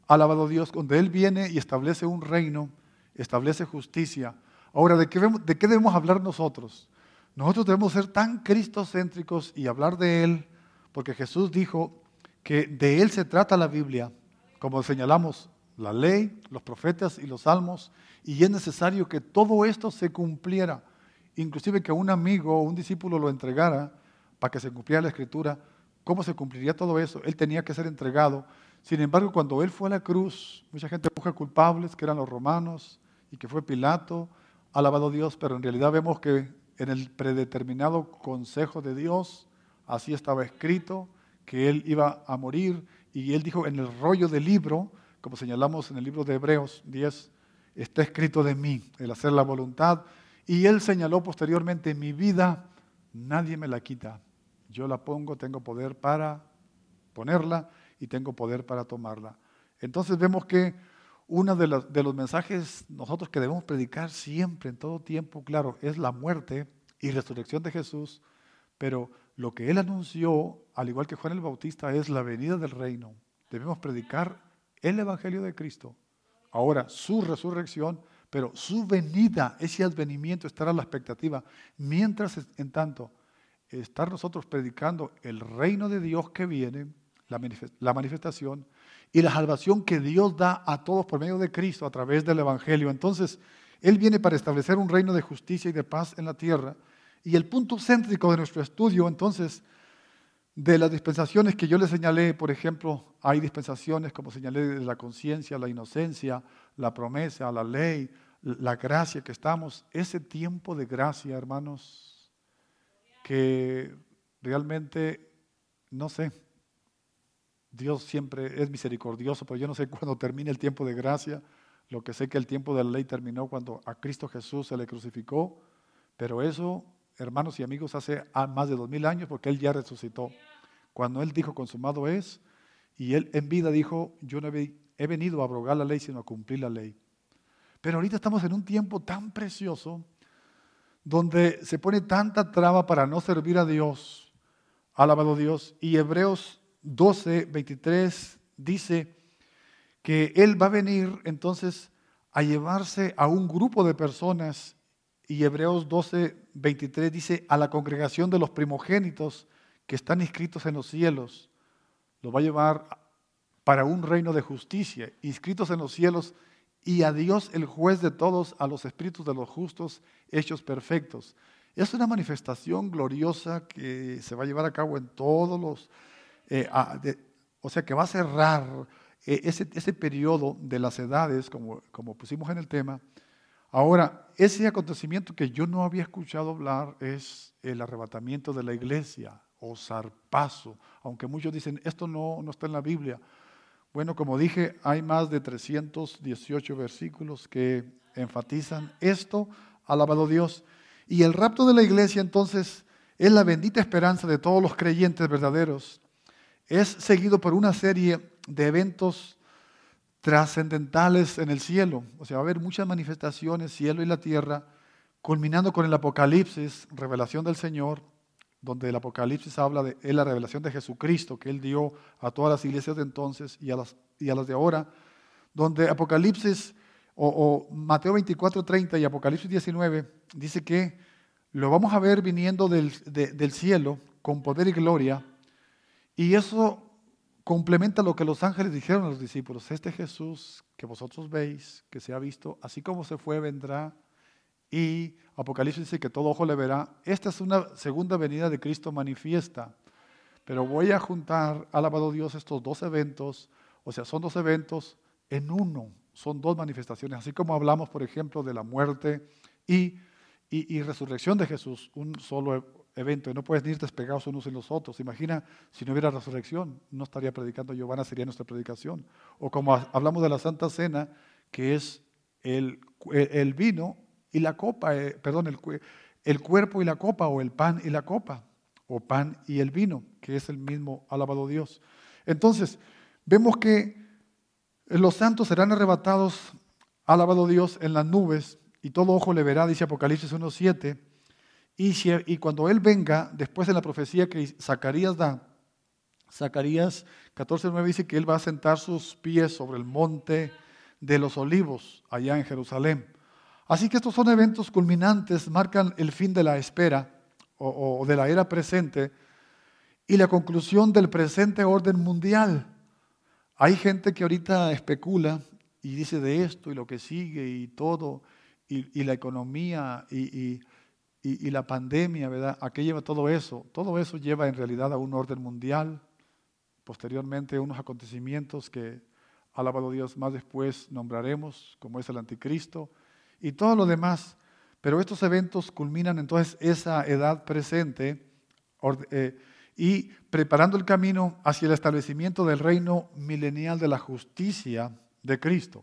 alabado Dios, donde Él viene y establece un reino, establece justicia. Ahora, ¿de qué debemos hablar nosotros? Nosotros debemos ser tan cristocéntricos y hablar de Él, porque Jesús dijo que de Él se trata la Biblia, como señalamos, la ley, los profetas y los salmos, y es necesario que todo esto se cumpliera, inclusive que un amigo o un discípulo lo entregara para que se cumpliera la Escritura. ¿Cómo se cumpliría todo eso? Él tenía que ser entregado. Sin embargo, cuando Él fue a la cruz, mucha gente busca culpables, que eran los romanos, y que fue Pilato, alabado Dios, pero en realidad vemos que en el predeterminado consejo de Dios, así estaba escrito, que Él iba a morir, y Él dijo en el rollo del libro, como señalamos en el libro de Hebreos 10, está escrito de mí, el hacer la voluntad, y Él señaló posteriormente, mi vida nadie me la quita, yo la pongo, tengo poder para ponerla y tengo poder para tomarla. Entonces vemos que uno de los mensajes nosotros que debemos predicar siempre, en todo tiempo, claro, es la muerte y resurrección de Jesús, pero lo que Él anunció, al igual que Juan el Bautista, es la venida del reino. Debemos predicar el Evangelio de Cristo. Ahora, su resurrección, pero su venida, ese advenimiento, estará a la expectativa. Mientras, en tanto, estar nosotros predicando el reino de Dios que viene, la manifestación y la salvación que Dios da a todos por medio de Cristo a través del Evangelio. Entonces, Él viene para establecer un reino de justicia y de paz en la tierra. Y el punto céntrico de nuestro estudio, entonces, de las dispensaciones que yo les señalé, por ejemplo, hay dispensaciones, como señalé, de la conciencia, la inocencia, la promesa, la ley, la gracia que estamos. Ese tiempo de gracia, hermanos, que realmente, no sé, Dios siempre es misericordioso, pero yo no sé cuándo termine el tiempo de gracia. Lo que sé que el tiempo de la ley terminó cuando a Cristo Jesús se le crucificó, pero eso, hermanos y amigos, hace más de 2000 años, porque Él ya resucitó. Cuando Él dijo consumado es, y Él en vida dijo, yo no he venido a abrogar la ley, sino a cumplir la ley. Pero ahorita estamos en un tiempo tan precioso, donde se pone tanta traba para no servir a Dios, alabado Dios, y Hebreos 12, 23 dice que Él va a venir entonces a llevarse a un grupo de personas, y Hebreos 12, 23 dice a la congregación de los primogénitos que están inscritos en los cielos, los va a llevar para un reino de justicia, inscritos en los cielos, y a Dios el juez de todos, a los espíritus de los justos hechos perfectos. Es una manifestación gloriosa que se va a llevar a cabo en todos los... o sea que va a cerrar ese periodo de las edades, como pusimos en el tema. Ahora, ese acontecimiento que yo no había escuchado hablar es el arrebatamiento de la iglesia o zarpazo, aunque muchos dicen esto no está en la Biblia. Bueno, como dije, hay más de 318 versículos que enfatizan esto, alabado Dios. Y el rapto de la iglesia entonces es la bendita esperanza de todos los creyentes verdaderos. Es seguido por una serie de eventos trascendentales en el cielo. O sea, va a haber muchas manifestaciones, cielo y la tierra, culminando con el Apocalipsis, revelación del Señor, donde el Apocalipsis habla de la revelación de Jesucristo que Él dio a todas las iglesias de entonces y a las de ahora, donde Apocalipsis o Mateo 24:30 y Apocalipsis 19 dice que lo vamos a ver viniendo del cielo con poder y gloria, y eso complementa lo que los ángeles dijeron a los discípulos: este Jesús que vosotros veis, que se ha visto, así como se fue, vendrá. Y Apocalipsis dice que todo ojo le verá. Esta es una segunda venida de Cristo manifiesta. Pero voy a juntar, alabado Dios, estos dos eventos. O sea, son dos eventos en uno. Son dos manifestaciones. Así como hablamos, por ejemplo, de la muerte y resurrección de Jesús. Un solo evento. Y no puedes ni ir despegados unos en los otros. Imagina, si no hubiera resurrección, no estaría predicando yo, vana sería nuestra predicación. O como hablamos de la Santa Cena, que es el vino y la copa, el cuerpo y la copa, o el pan y la copa, o pan y el vino, que es el mismo, alabado Dios. Entonces, vemos que los santos serán arrebatados, alabado Dios, en las nubes, y todo ojo le verá, dice Apocalipsis 1:7, y cuando Él venga, después de la profecía que Zacarías da, Zacarías 14:9 dice que Él va a sentar sus pies sobre el monte de los olivos, allá en Jerusalén. Así que estos son eventos culminantes, marcan el fin de la espera o de la era presente y la conclusión del presente orden mundial. Hay gente que ahorita especula y dice de esto y lo que sigue y todo, y la economía y la pandemia, ¿verdad? ¿A qué lleva todo eso? Todo eso lleva en realidad a un orden mundial, posteriormente unos acontecimientos que, alabado Dios, más después nombraremos, como es el anticristo y todo lo demás. Pero estos eventos culminan entonces esa edad presente y preparando el camino hacia el establecimiento del reino milenial de la justicia de Cristo.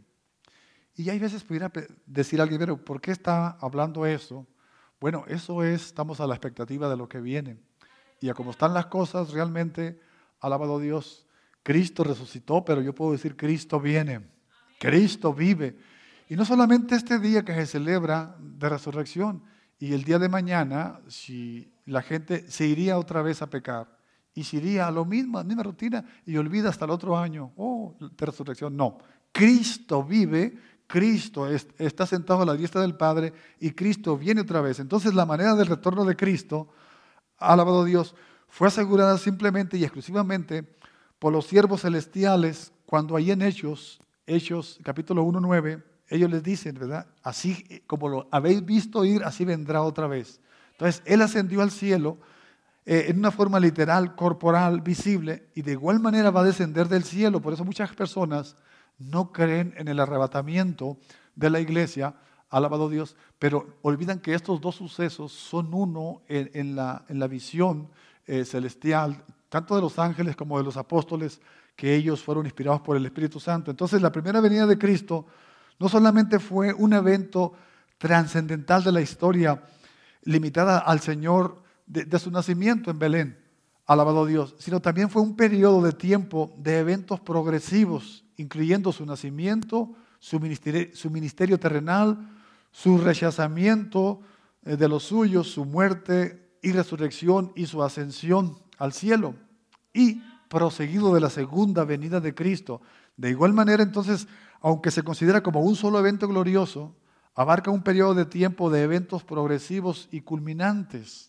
Y hay veces pudiera decir alguien, pero ¿por qué está hablando eso? Bueno, eso es, estamos a la expectativa de lo que viene. Y a como están las cosas, realmente, alabado Dios, Cristo resucitó, pero yo puedo decir, Cristo viene, Cristo vive. Y no solamente este día que se celebra de resurrección, y el día de mañana, si la gente se iría otra vez a pecar, y se iría a lo mismo, a la misma rutina, y olvida hasta el otro año, de resurrección. No, Cristo vive, Cristo está sentado a la diestra del Padre, y Cristo viene otra vez. Entonces la manera del retorno de Cristo, alabado Dios, fue asegurada simplemente y exclusivamente por los siervos celestiales, cuando ahí en Hechos capítulo 1:9, ellos les dicen, ¿verdad? Así como lo habéis visto ir, así vendrá otra vez. Entonces, Él ascendió al cielo en una forma literal, corporal, visible, y de igual manera va a descender del cielo. Por eso muchas personas no creen en el arrebatamiento de la iglesia, alabado Dios, pero olvidan que estos dos sucesos son uno en la visión celestial, tanto de los ángeles como de los apóstoles, que ellos fueron inspirados por el Espíritu Santo. Entonces, la primera venida de Cristo no solamente fue un evento trascendental de la historia, limitada al Señor de su nacimiento en Belén, alabado Dios, sino también fue un periodo de tiempo de eventos progresivos, incluyendo su nacimiento, su ministerio terrenal, su rechazamiento de los suyos, su muerte y resurrección y su ascensión al cielo, y proseguido de la segunda venida de Cristo. De igual manera, entonces, aunque se considera como un solo evento glorioso, abarca un periodo de tiempo de eventos progresivos y culminantes.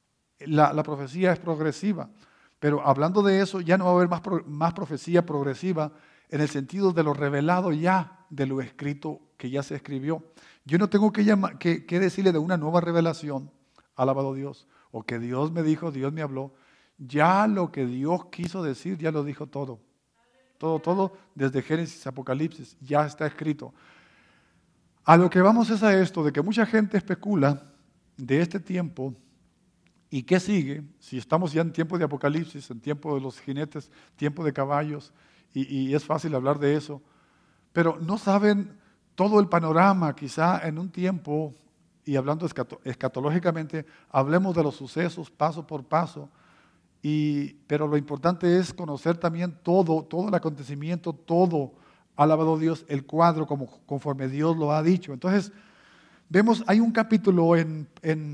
La profecía es progresiva, pero hablando de eso, ya no va a haber más profecía progresiva en el sentido de lo revelado ya, de lo escrito que ya se escribió. Yo no tengo que decirle de una nueva revelación, alabado Dios, o que Dios me dijo, Dios me habló. Ya lo que Dios quiso decir, ya lo dijo todo. Todo, desde Génesis, Apocalipsis, ya está escrito. A lo que vamos es a esto, de que mucha gente especula de este tiempo. ¿Y qué sigue? Si estamos ya en tiempo de Apocalipsis, en tiempo de los jinetes, tiempo de caballos, y es fácil hablar de eso, pero no saben todo el panorama. Quizá en un tiempo, y hablando escatológicamente, hablemos de los sucesos paso por paso, pero lo importante es conocer también todo el acontecimiento, todo, alabado Dios, el cuadro conforme Dios lo ha dicho. Entonces, vemos, hay un capítulo en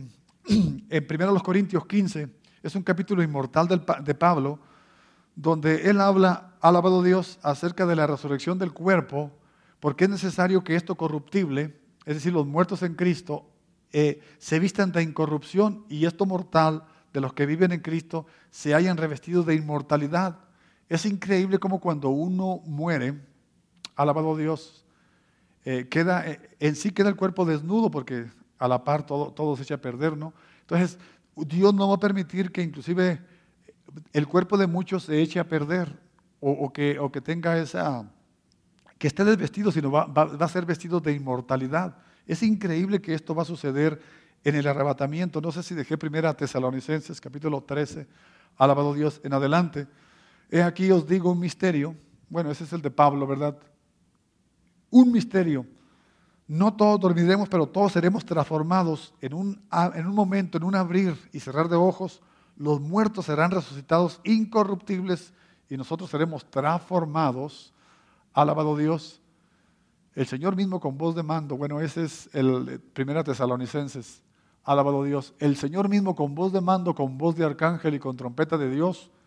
1 Corintios 15, es un capítulo inmortal de Pablo, donde él habla, alabado Dios, acerca de la resurrección del cuerpo, porque es necesario que esto corruptible, es decir, los muertos en Cristo, se vistan de incorrupción, y esto mortal de los que viven en Cristo se hayan revestidos de inmortalidad. Es increíble como cuando uno muere, alabado Dios, queda el cuerpo desnudo, porque a la par todo se echa a perder, ¿no? Entonces, Dios no va a permitir que inclusive el cuerpo de muchos se eche a perder, o que tenga que esté desvestido, sino va a ser vestido de inmortalidad. Es increíble que esto va a suceder en el arrebatamiento. No sé si dejé 1 Tesalonicenses, capítulo 13, alabado Dios, en adelante. Aquí os digo un misterio. Bueno, ese es el de Pablo, ¿verdad? Un misterio. No todos dormiremos, pero todos seremos transformados en un momento, en un abrir y cerrar de ojos. Los muertos serán resucitados incorruptibles y nosotros seremos transformados. Alabado Dios. El Señor mismo con voz de mando. Bueno, ese es el 1 Tesalonicenses. Alabado Dios. El Señor mismo con voz de mando, con voz de arcángel y con trompeta de Dios,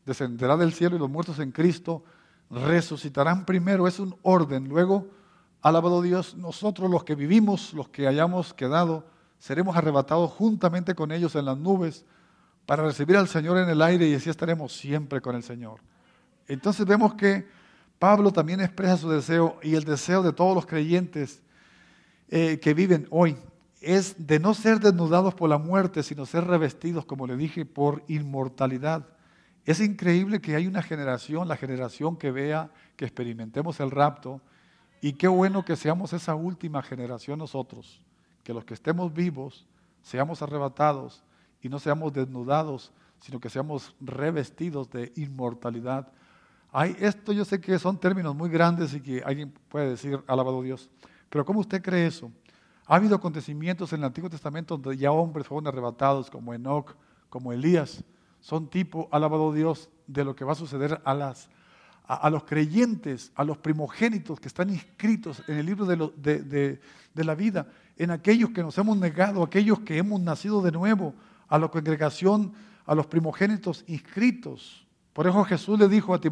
descenderá del cielo y los muertos en Cristo resucitarán primero. Es un orden. Luego, alabado Dios, nosotros los que vivimos, los que hayamos quedado, seremos arrebatados juntamente con ellos en las nubes para recibir al Señor en el aire y así estaremos siempre con el Señor. Entonces vemos que Pablo también expresa su deseo y el deseo de todos los creyentes que viven hoy es de no ser desnudados por la muerte, sino ser revestidos, como le dije, por inmortalidad. Es increíble que hay una generación, la generación que vea, que experimentemos el rapto, y qué bueno que seamos esa última generación nosotros, que los que estemos vivos seamos arrebatados y no seamos desnudados, sino que seamos revestidos de inmortalidad. Esto yo sé que son términos muy grandes y que alguien puede decir, alabado Dios, pero ¿cómo usted cree eso? Ha habido acontecimientos en el Antiguo Testamento donde ya hombres fueron arrebatados, como Enoc, como Elías. Son tipo, alabado Dios, de lo que va a suceder a los creyentes, a los primogénitos que están inscritos en el libro de la vida, en aquellos que nos hemos negado, aquellos que hemos nacido de nuevo, a la congregación, a los primogénitos inscritos. Por eso Jesús le dijo a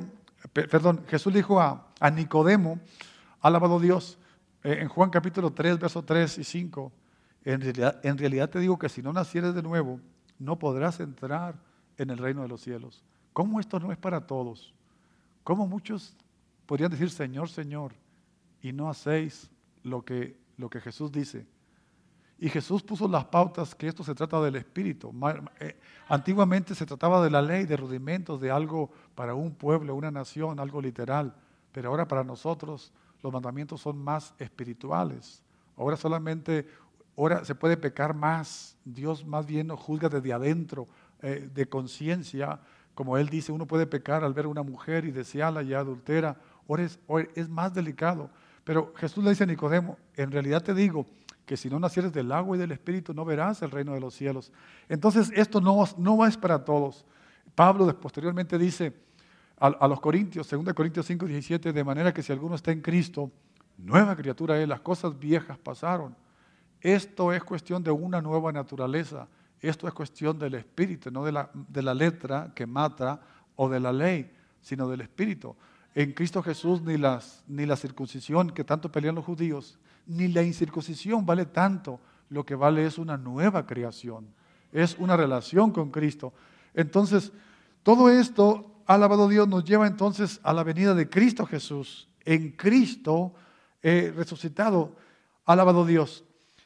Jesús le dijo a Nicodemo, alabado Dios, en Juan capítulo 3, versos 3 y 5, en realidad te digo que si no nacieres de nuevo, no podrás entrar en el reino de los cielos. ¿Cómo esto no es para todos? ¿Cómo muchos podrían decir Señor, Señor, y no hacéis lo que Jesús dice? Y Jesús puso las pautas que esto se trata del Espíritu. Antiguamente se trataba de la ley, de rudimentos, de algo para un pueblo, una nación, algo literal. Pero ahora para nosotros los mandamientos son más espirituales. Ahora se puede pecar más. Dios más bien nos juzga desde adentro, de conciencia. Como Él dice, uno puede pecar al ver a una mujer y desearla y adultera. Ahora es más delicado. Pero Jesús le dice a Nicodemo, en realidad te digo que si no nacieres del agua y del Espíritu no verás el reino de los cielos. Entonces esto no es para todos. Pablo posteriormente dice a los Corintios, 2 Corintios 5, 17, de manera que si alguno está en Cristo, nueva criatura es, las cosas viejas pasaron. Esto es cuestión de una nueva naturaleza. Esto es cuestión del Espíritu, no de la letra que mata o de la ley, sino del Espíritu. En Cristo Jesús ni la circuncisión que tanto pelean los judíos, ni la incircuncisión vale tanto. Lo que vale es una nueva creación, es una relación con Cristo. Entonces, todo esto, alabado Dios, nos lleva entonces a la venida de Cristo Jesús. En Cristo resucitado, alabado Dios.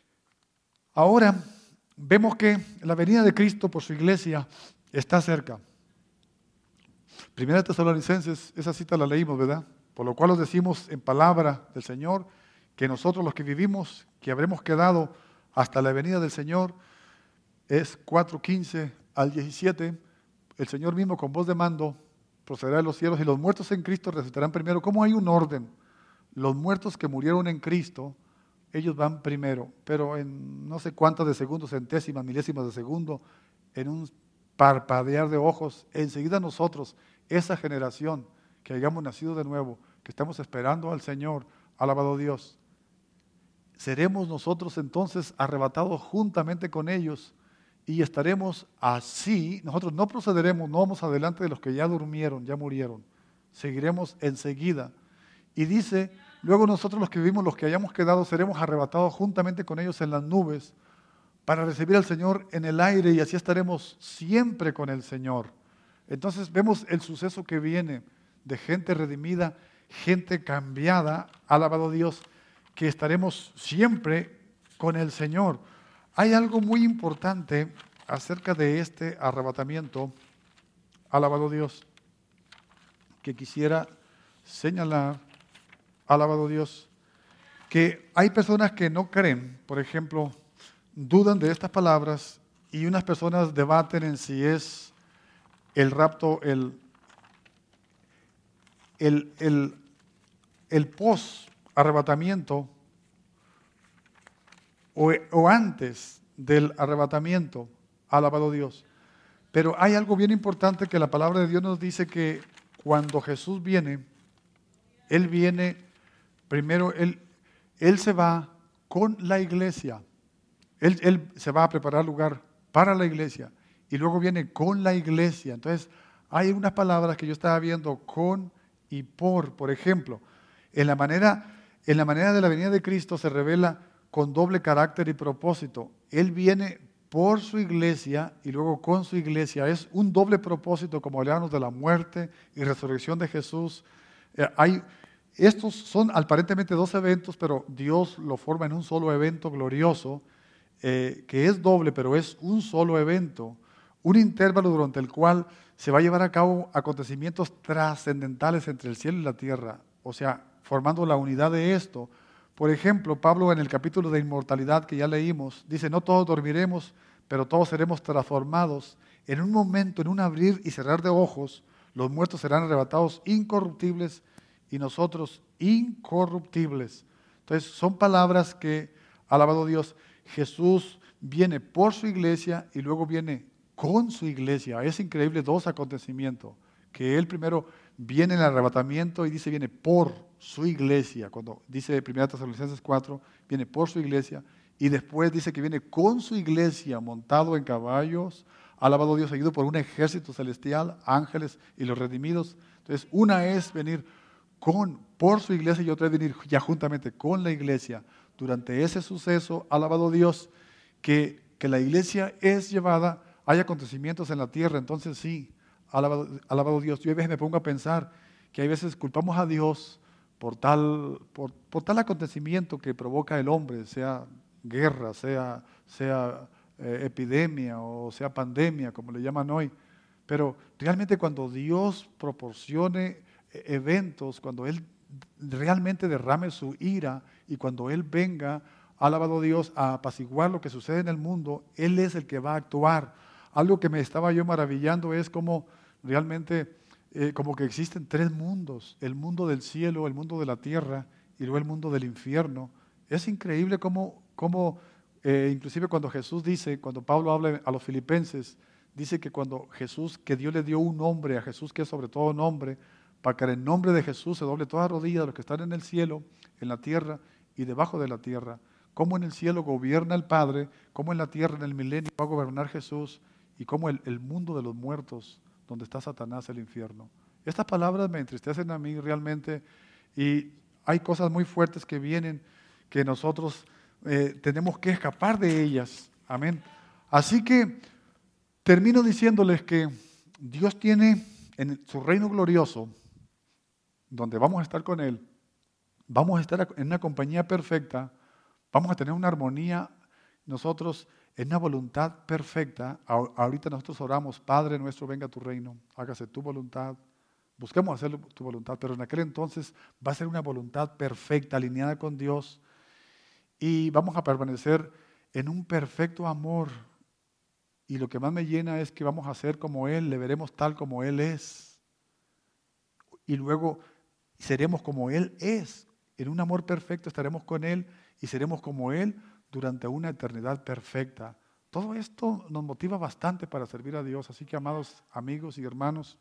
Ahora vemos que la venida de Cristo por su iglesia está cerca. Primera de Tesalonicenses, esa cita la leímos, ¿verdad? Por lo cual os decimos en palabra del Señor, que nosotros los que vivimos, que habremos quedado hasta la venida del Señor, es 4:15 al 17, el Señor mismo con voz de mando procederá de los cielos y los muertos en Cristo resucitarán primero. ¿Cómo hay un orden? Los muertos que murieron en Cristo, ellos van primero, pero en no sé cuántas de segundos, centésimas, milésimas de segundo, en un parpadear de ojos, enseguida nosotros, esa generación que hayamos nacido de nuevo, que estamos esperando al Señor, alabado Dios, seremos nosotros entonces arrebatados juntamente con ellos y estaremos así. Nosotros no procederemos, no vamos adelante de los que ya durmieron, ya murieron, seguiremos enseguida. Y dice, luego nosotros los que vivimos, los que hayamos quedado, seremos arrebatados juntamente con ellos en las nubes para recibir al Señor en el aire y así estaremos siempre con el Señor. Entonces vemos el suceso que viene de gente redimida, gente cambiada, alabado Dios, que estaremos siempre con el Señor. Hay algo muy importante acerca de este arrebatamiento, alabado Dios, que quisiera señalar, alabado Dios, que hay personas que no creen, por ejemplo, dudan de estas palabras y unas personas debaten en si es el rapto, el post-arrebatamiento o antes del arrebatamiento, alabado Dios. Pero hay algo bien importante que la palabra de Dios nos dice que cuando Jesús viene, Él viene, primero Él se va con la iglesia. Él se va a preparar lugar para la iglesia y luego viene con la iglesia. Entonces hay unas palabras que yo estaba viendo con y por ejemplo, en la manera de la venida de Cristo se revela con doble carácter y propósito. Él viene por su iglesia y luego con su iglesia. Es un doble propósito, como hablábamos de la muerte y resurrección de Jesús. Estos son aparentemente dos eventos, pero Dios lo forma en un solo evento glorioso, que es doble, pero es un solo evento, un intervalo durante el cual se va a llevar a cabo acontecimientos trascendentales entre el cielo y la tierra, o sea, formando la unidad de esto. Por ejemplo, Pablo en el capítulo de inmortalidad que ya leímos, dice, no todos dormiremos, pero todos seremos transformados. En un momento, en un abrir y cerrar de ojos, los muertos serán arrebatados incorruptibles y nosotros incorruptibles. Entonces, son palabras que, alabado Dios, Jesús viene por su iglesia y luego viene con su iglesia. Es increíble, dos acontecimientos, que Él primero viene en el arrebatamiento y dice viene por su iglesia. Cuando dice 1 Tesalonicenses 4, viene por su iglesia y después dice que viene con su iglesia montado en caballos, alabado Dios, seguido por un ejército celestial, ángeles y los redimidos. Entonces, una es venir por su iglesia y otra es venir ya juntamente con la iglesia. Durante ese suceso, alabado Dios, que la iglesia es llevada, hay acontecimientos en la tierra, entonces sí, alabado Dios. Yo a veces me pongo a pensar que hay veces culpamos a Dios por tal acontecimiento que provoca el hombre, sea guerra, sea epidemia o sea pandemia, como le llaman hoy. Pero realmente cuando Dios proporcione eventos, cuando Él realmente derrame su ira y cuando Él venga, alabado Dios, a apaciguar lo que sucede en el mundo, Él es el que va a actuar. Algo que me estaba yo maravillando es como realmente, como que existen tres mundos, el mundo del cielo, el mundo de la tierra y luego el mundo del infierno. Es increíble cómo inclusive cuando Jesús dice, cuando Pablo habla a los filipenses, dice que cuando Jesús, que Dios le dio un nombre a Jesús que es sobre todo nombre, para que en el nombre de Jesús se doble toda rodilla de los que están en el cielo, en la tierra y debajo de la tierra. Cómo en el cielo gobierna el Padre, cómo en la tierra en el milenio va a gobernar Jesús y cómo el mundo de los muertos, donde está Satanás, el infierno. Estas palabras me entristecen a mí realmente y hay cosas muy fuertes que vienen que nosotros tenemos que escapar de ellas. Amén. Así que termino diciéndoles que Dios tiene en su reino glorioso, donde vamos a estar con Él, vamos a estar en una compañía perfecta, vamos a tener una armonía nosotros en una voluntad perfecta. Ahorita nosotros oramos, Padre nuestro, venga tu reino, hágase tu voluntad. Busquemos hacer tu voluntad, pero en aquel entonces va a ser una voluntad perfecta, alineada con Dios, y vamos a permanecer en un perfecto amor. Y lo que más me llena es que vamos a ser como Él, le veremos tal como Él es. Y luego seremos como Él es. En un amor perfecto estaremos con Él y seremos como Él durante una eternidad perfecta. Todo esto nos motiva bastante para servir a Dios. Así que, amados amigos y hermanos,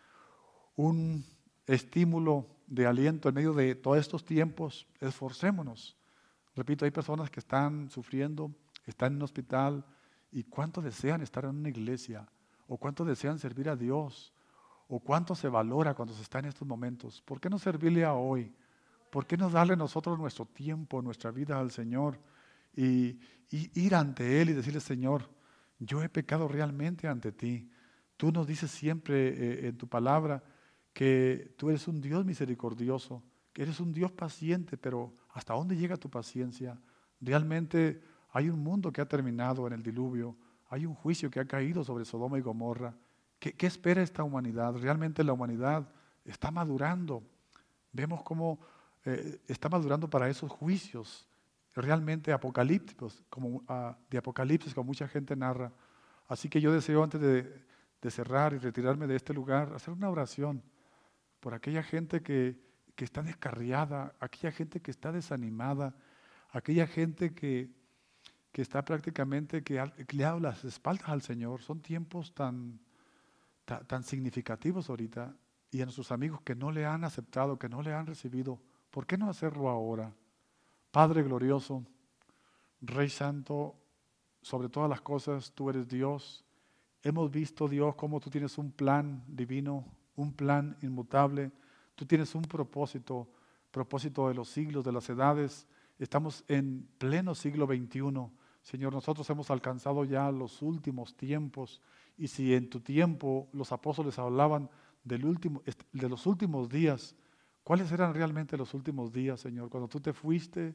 un estímulo de aliento en medio de todos estos tiempos, esforcémonos. Repito, hay personas que están sufriendo, están en un hospital, y cuánto desean estar en una iglesia, o cuánto desean servir a Dios, o cuánto se valora cuando se está en estos momentos. ¿Por qué no servirle a hoy? ¿Por qué no darle nosotros nuestro tiempo, nuestra vida al Señor y ir ante Él y decirle, Señor, yo he pecado realmente ante ti? Tú nos dices siempre en tu palabra que tú eres un Dios misericordioso, que eres un Dios paciente, pero ¿hasta dónde llega tu paciencia? Realmente hay un mundo que ha terminado en el diluvio, hay un juicio que ha caído sobre Sodoma y Gomorra. ¿Qué espera esta humanidad? Realmente la humanidad está madurando. Vemos cómo está madurando para esos juicios realmente apocalípticos, de Apocalipsis, como mucha gente narra. Así que yo deseo, antes de cerrar y retirarme de este lugar, hacer una oración por aquella gente que está descarriada, aquella gente que está desanimada, aquella gente que está prácticamente, que le ha dado las espaldas al Señor. Son tiempos tan significativos ahorita, y a nuestros amigos que no le han aceptado, que no le han recibido. ¿Por qué no hacerlo ahora? Padre glorioso, Rey Santo, sobre todas las cosas tú eres Dios, Hemos visto, Dios, cómo tú tienes un plan divino, un plan inmutable. Tú tienes un propósito, propósito de los siglos, de las edades. Estamos en pleno siglo XXI. Señor, nosotros hemos alcanzado ya los últimos tiempos. Y si en tu tiempo los apóstoles hablaban de los últimos días, ¿cuáles eran realmente los últimos días, Señor? Cuando tú te fuiste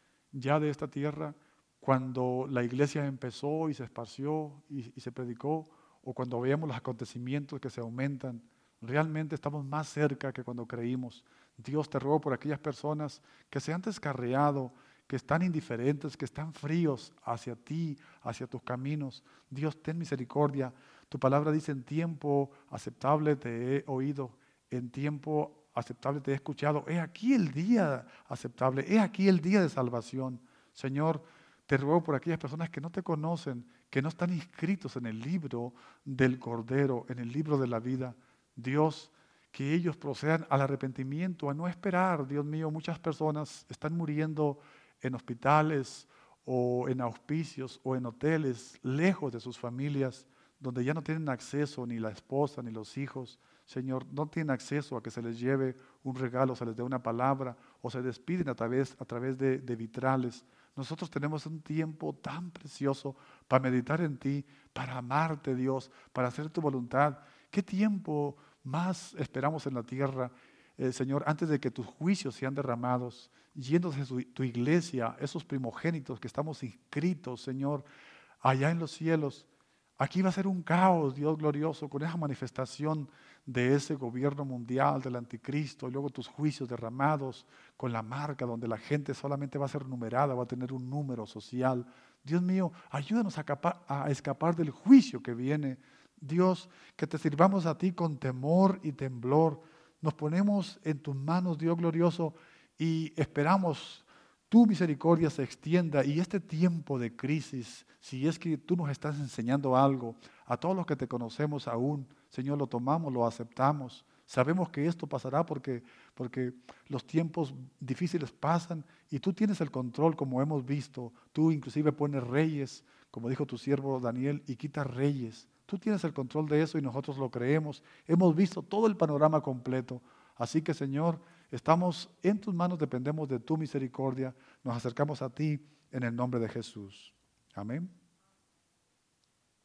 ya de esta tierra, cuando la iglesia empezó y se esparció y se predicó, o cuando veíamos los acontecimientos que se aumentan, realmente estamos más cerca que cuando creímos. Dios, te ruego por aquellas personas que se han descarriado, que están indiferentes, que están fríos hacia ti, hacia tus caminos. Dios, ten misericordia. Tu palabra dice: en tiempo aceptable te he oído, en tiempo aceptable te he escuchado. He aquí el día aceptable, he aquí el día de salvación. Señor, te ruego por aquellas personas que no te conocen, que no están inscritos en el libro del Cordero, en el libro de la vida. Dios, que ellos procedan al arrepentimiento, a no esperar. Dios mío, muchas personas están muriendo en hospitales o en auspicios o en hoteles, lejos de sus familias, donde ya no tienen acceso ni la esposa ni los hijos. Señor, no tienen acceso a que se les lleve un regalo, se les dé una palabra, o se despiden a través de vitrales. Nosotros tenemos un tiempo tan precioso para meditar en ti, para amarte, Dios, para hacer tu voluntad. ¿Qué tiempo más esperamos en la tierra, Señor, antes de que tus juicios sean derramados, yéndose tu iglesia, esos primogénitos que estamos inscritos, Señor, allá en los cielos? Aquí va a ser un caos, Dios glorioso, con esa manifestación de ese gobierno mundial del anticristo, y luego tus juicios derramados con la marca donde la gente solamente va a ser numerada, va a tener un número social. Dios mío, ayúdanos a escapar del juicio que viene. Dios, que te sirvamos a ti con temor y temblor. Nos ponemos en tus manos, Dios glorioso, y esperamos tu misericordia se extienda, y este tiempo de crisis, si es que tú nos estás enseñando algo, a todos los que te conocemos aún, Señor, lo tomamos, lo aceptamos. Sabemos que esto pasará porque los tiempos difíciles pasan y tú tienes el control, como hemos visto. Tú inclusive pones reyes, como dijo tu siervo Daniel, y quitas reyes. Tú tienes el control de eso y nosotros lo creemos. Hemos visto todo el panorama completo. Así que, Señor, estamos en tus manos, dependemos de tu misericordia. Nos acercamos a ti en el nombre de Jesús. Amén.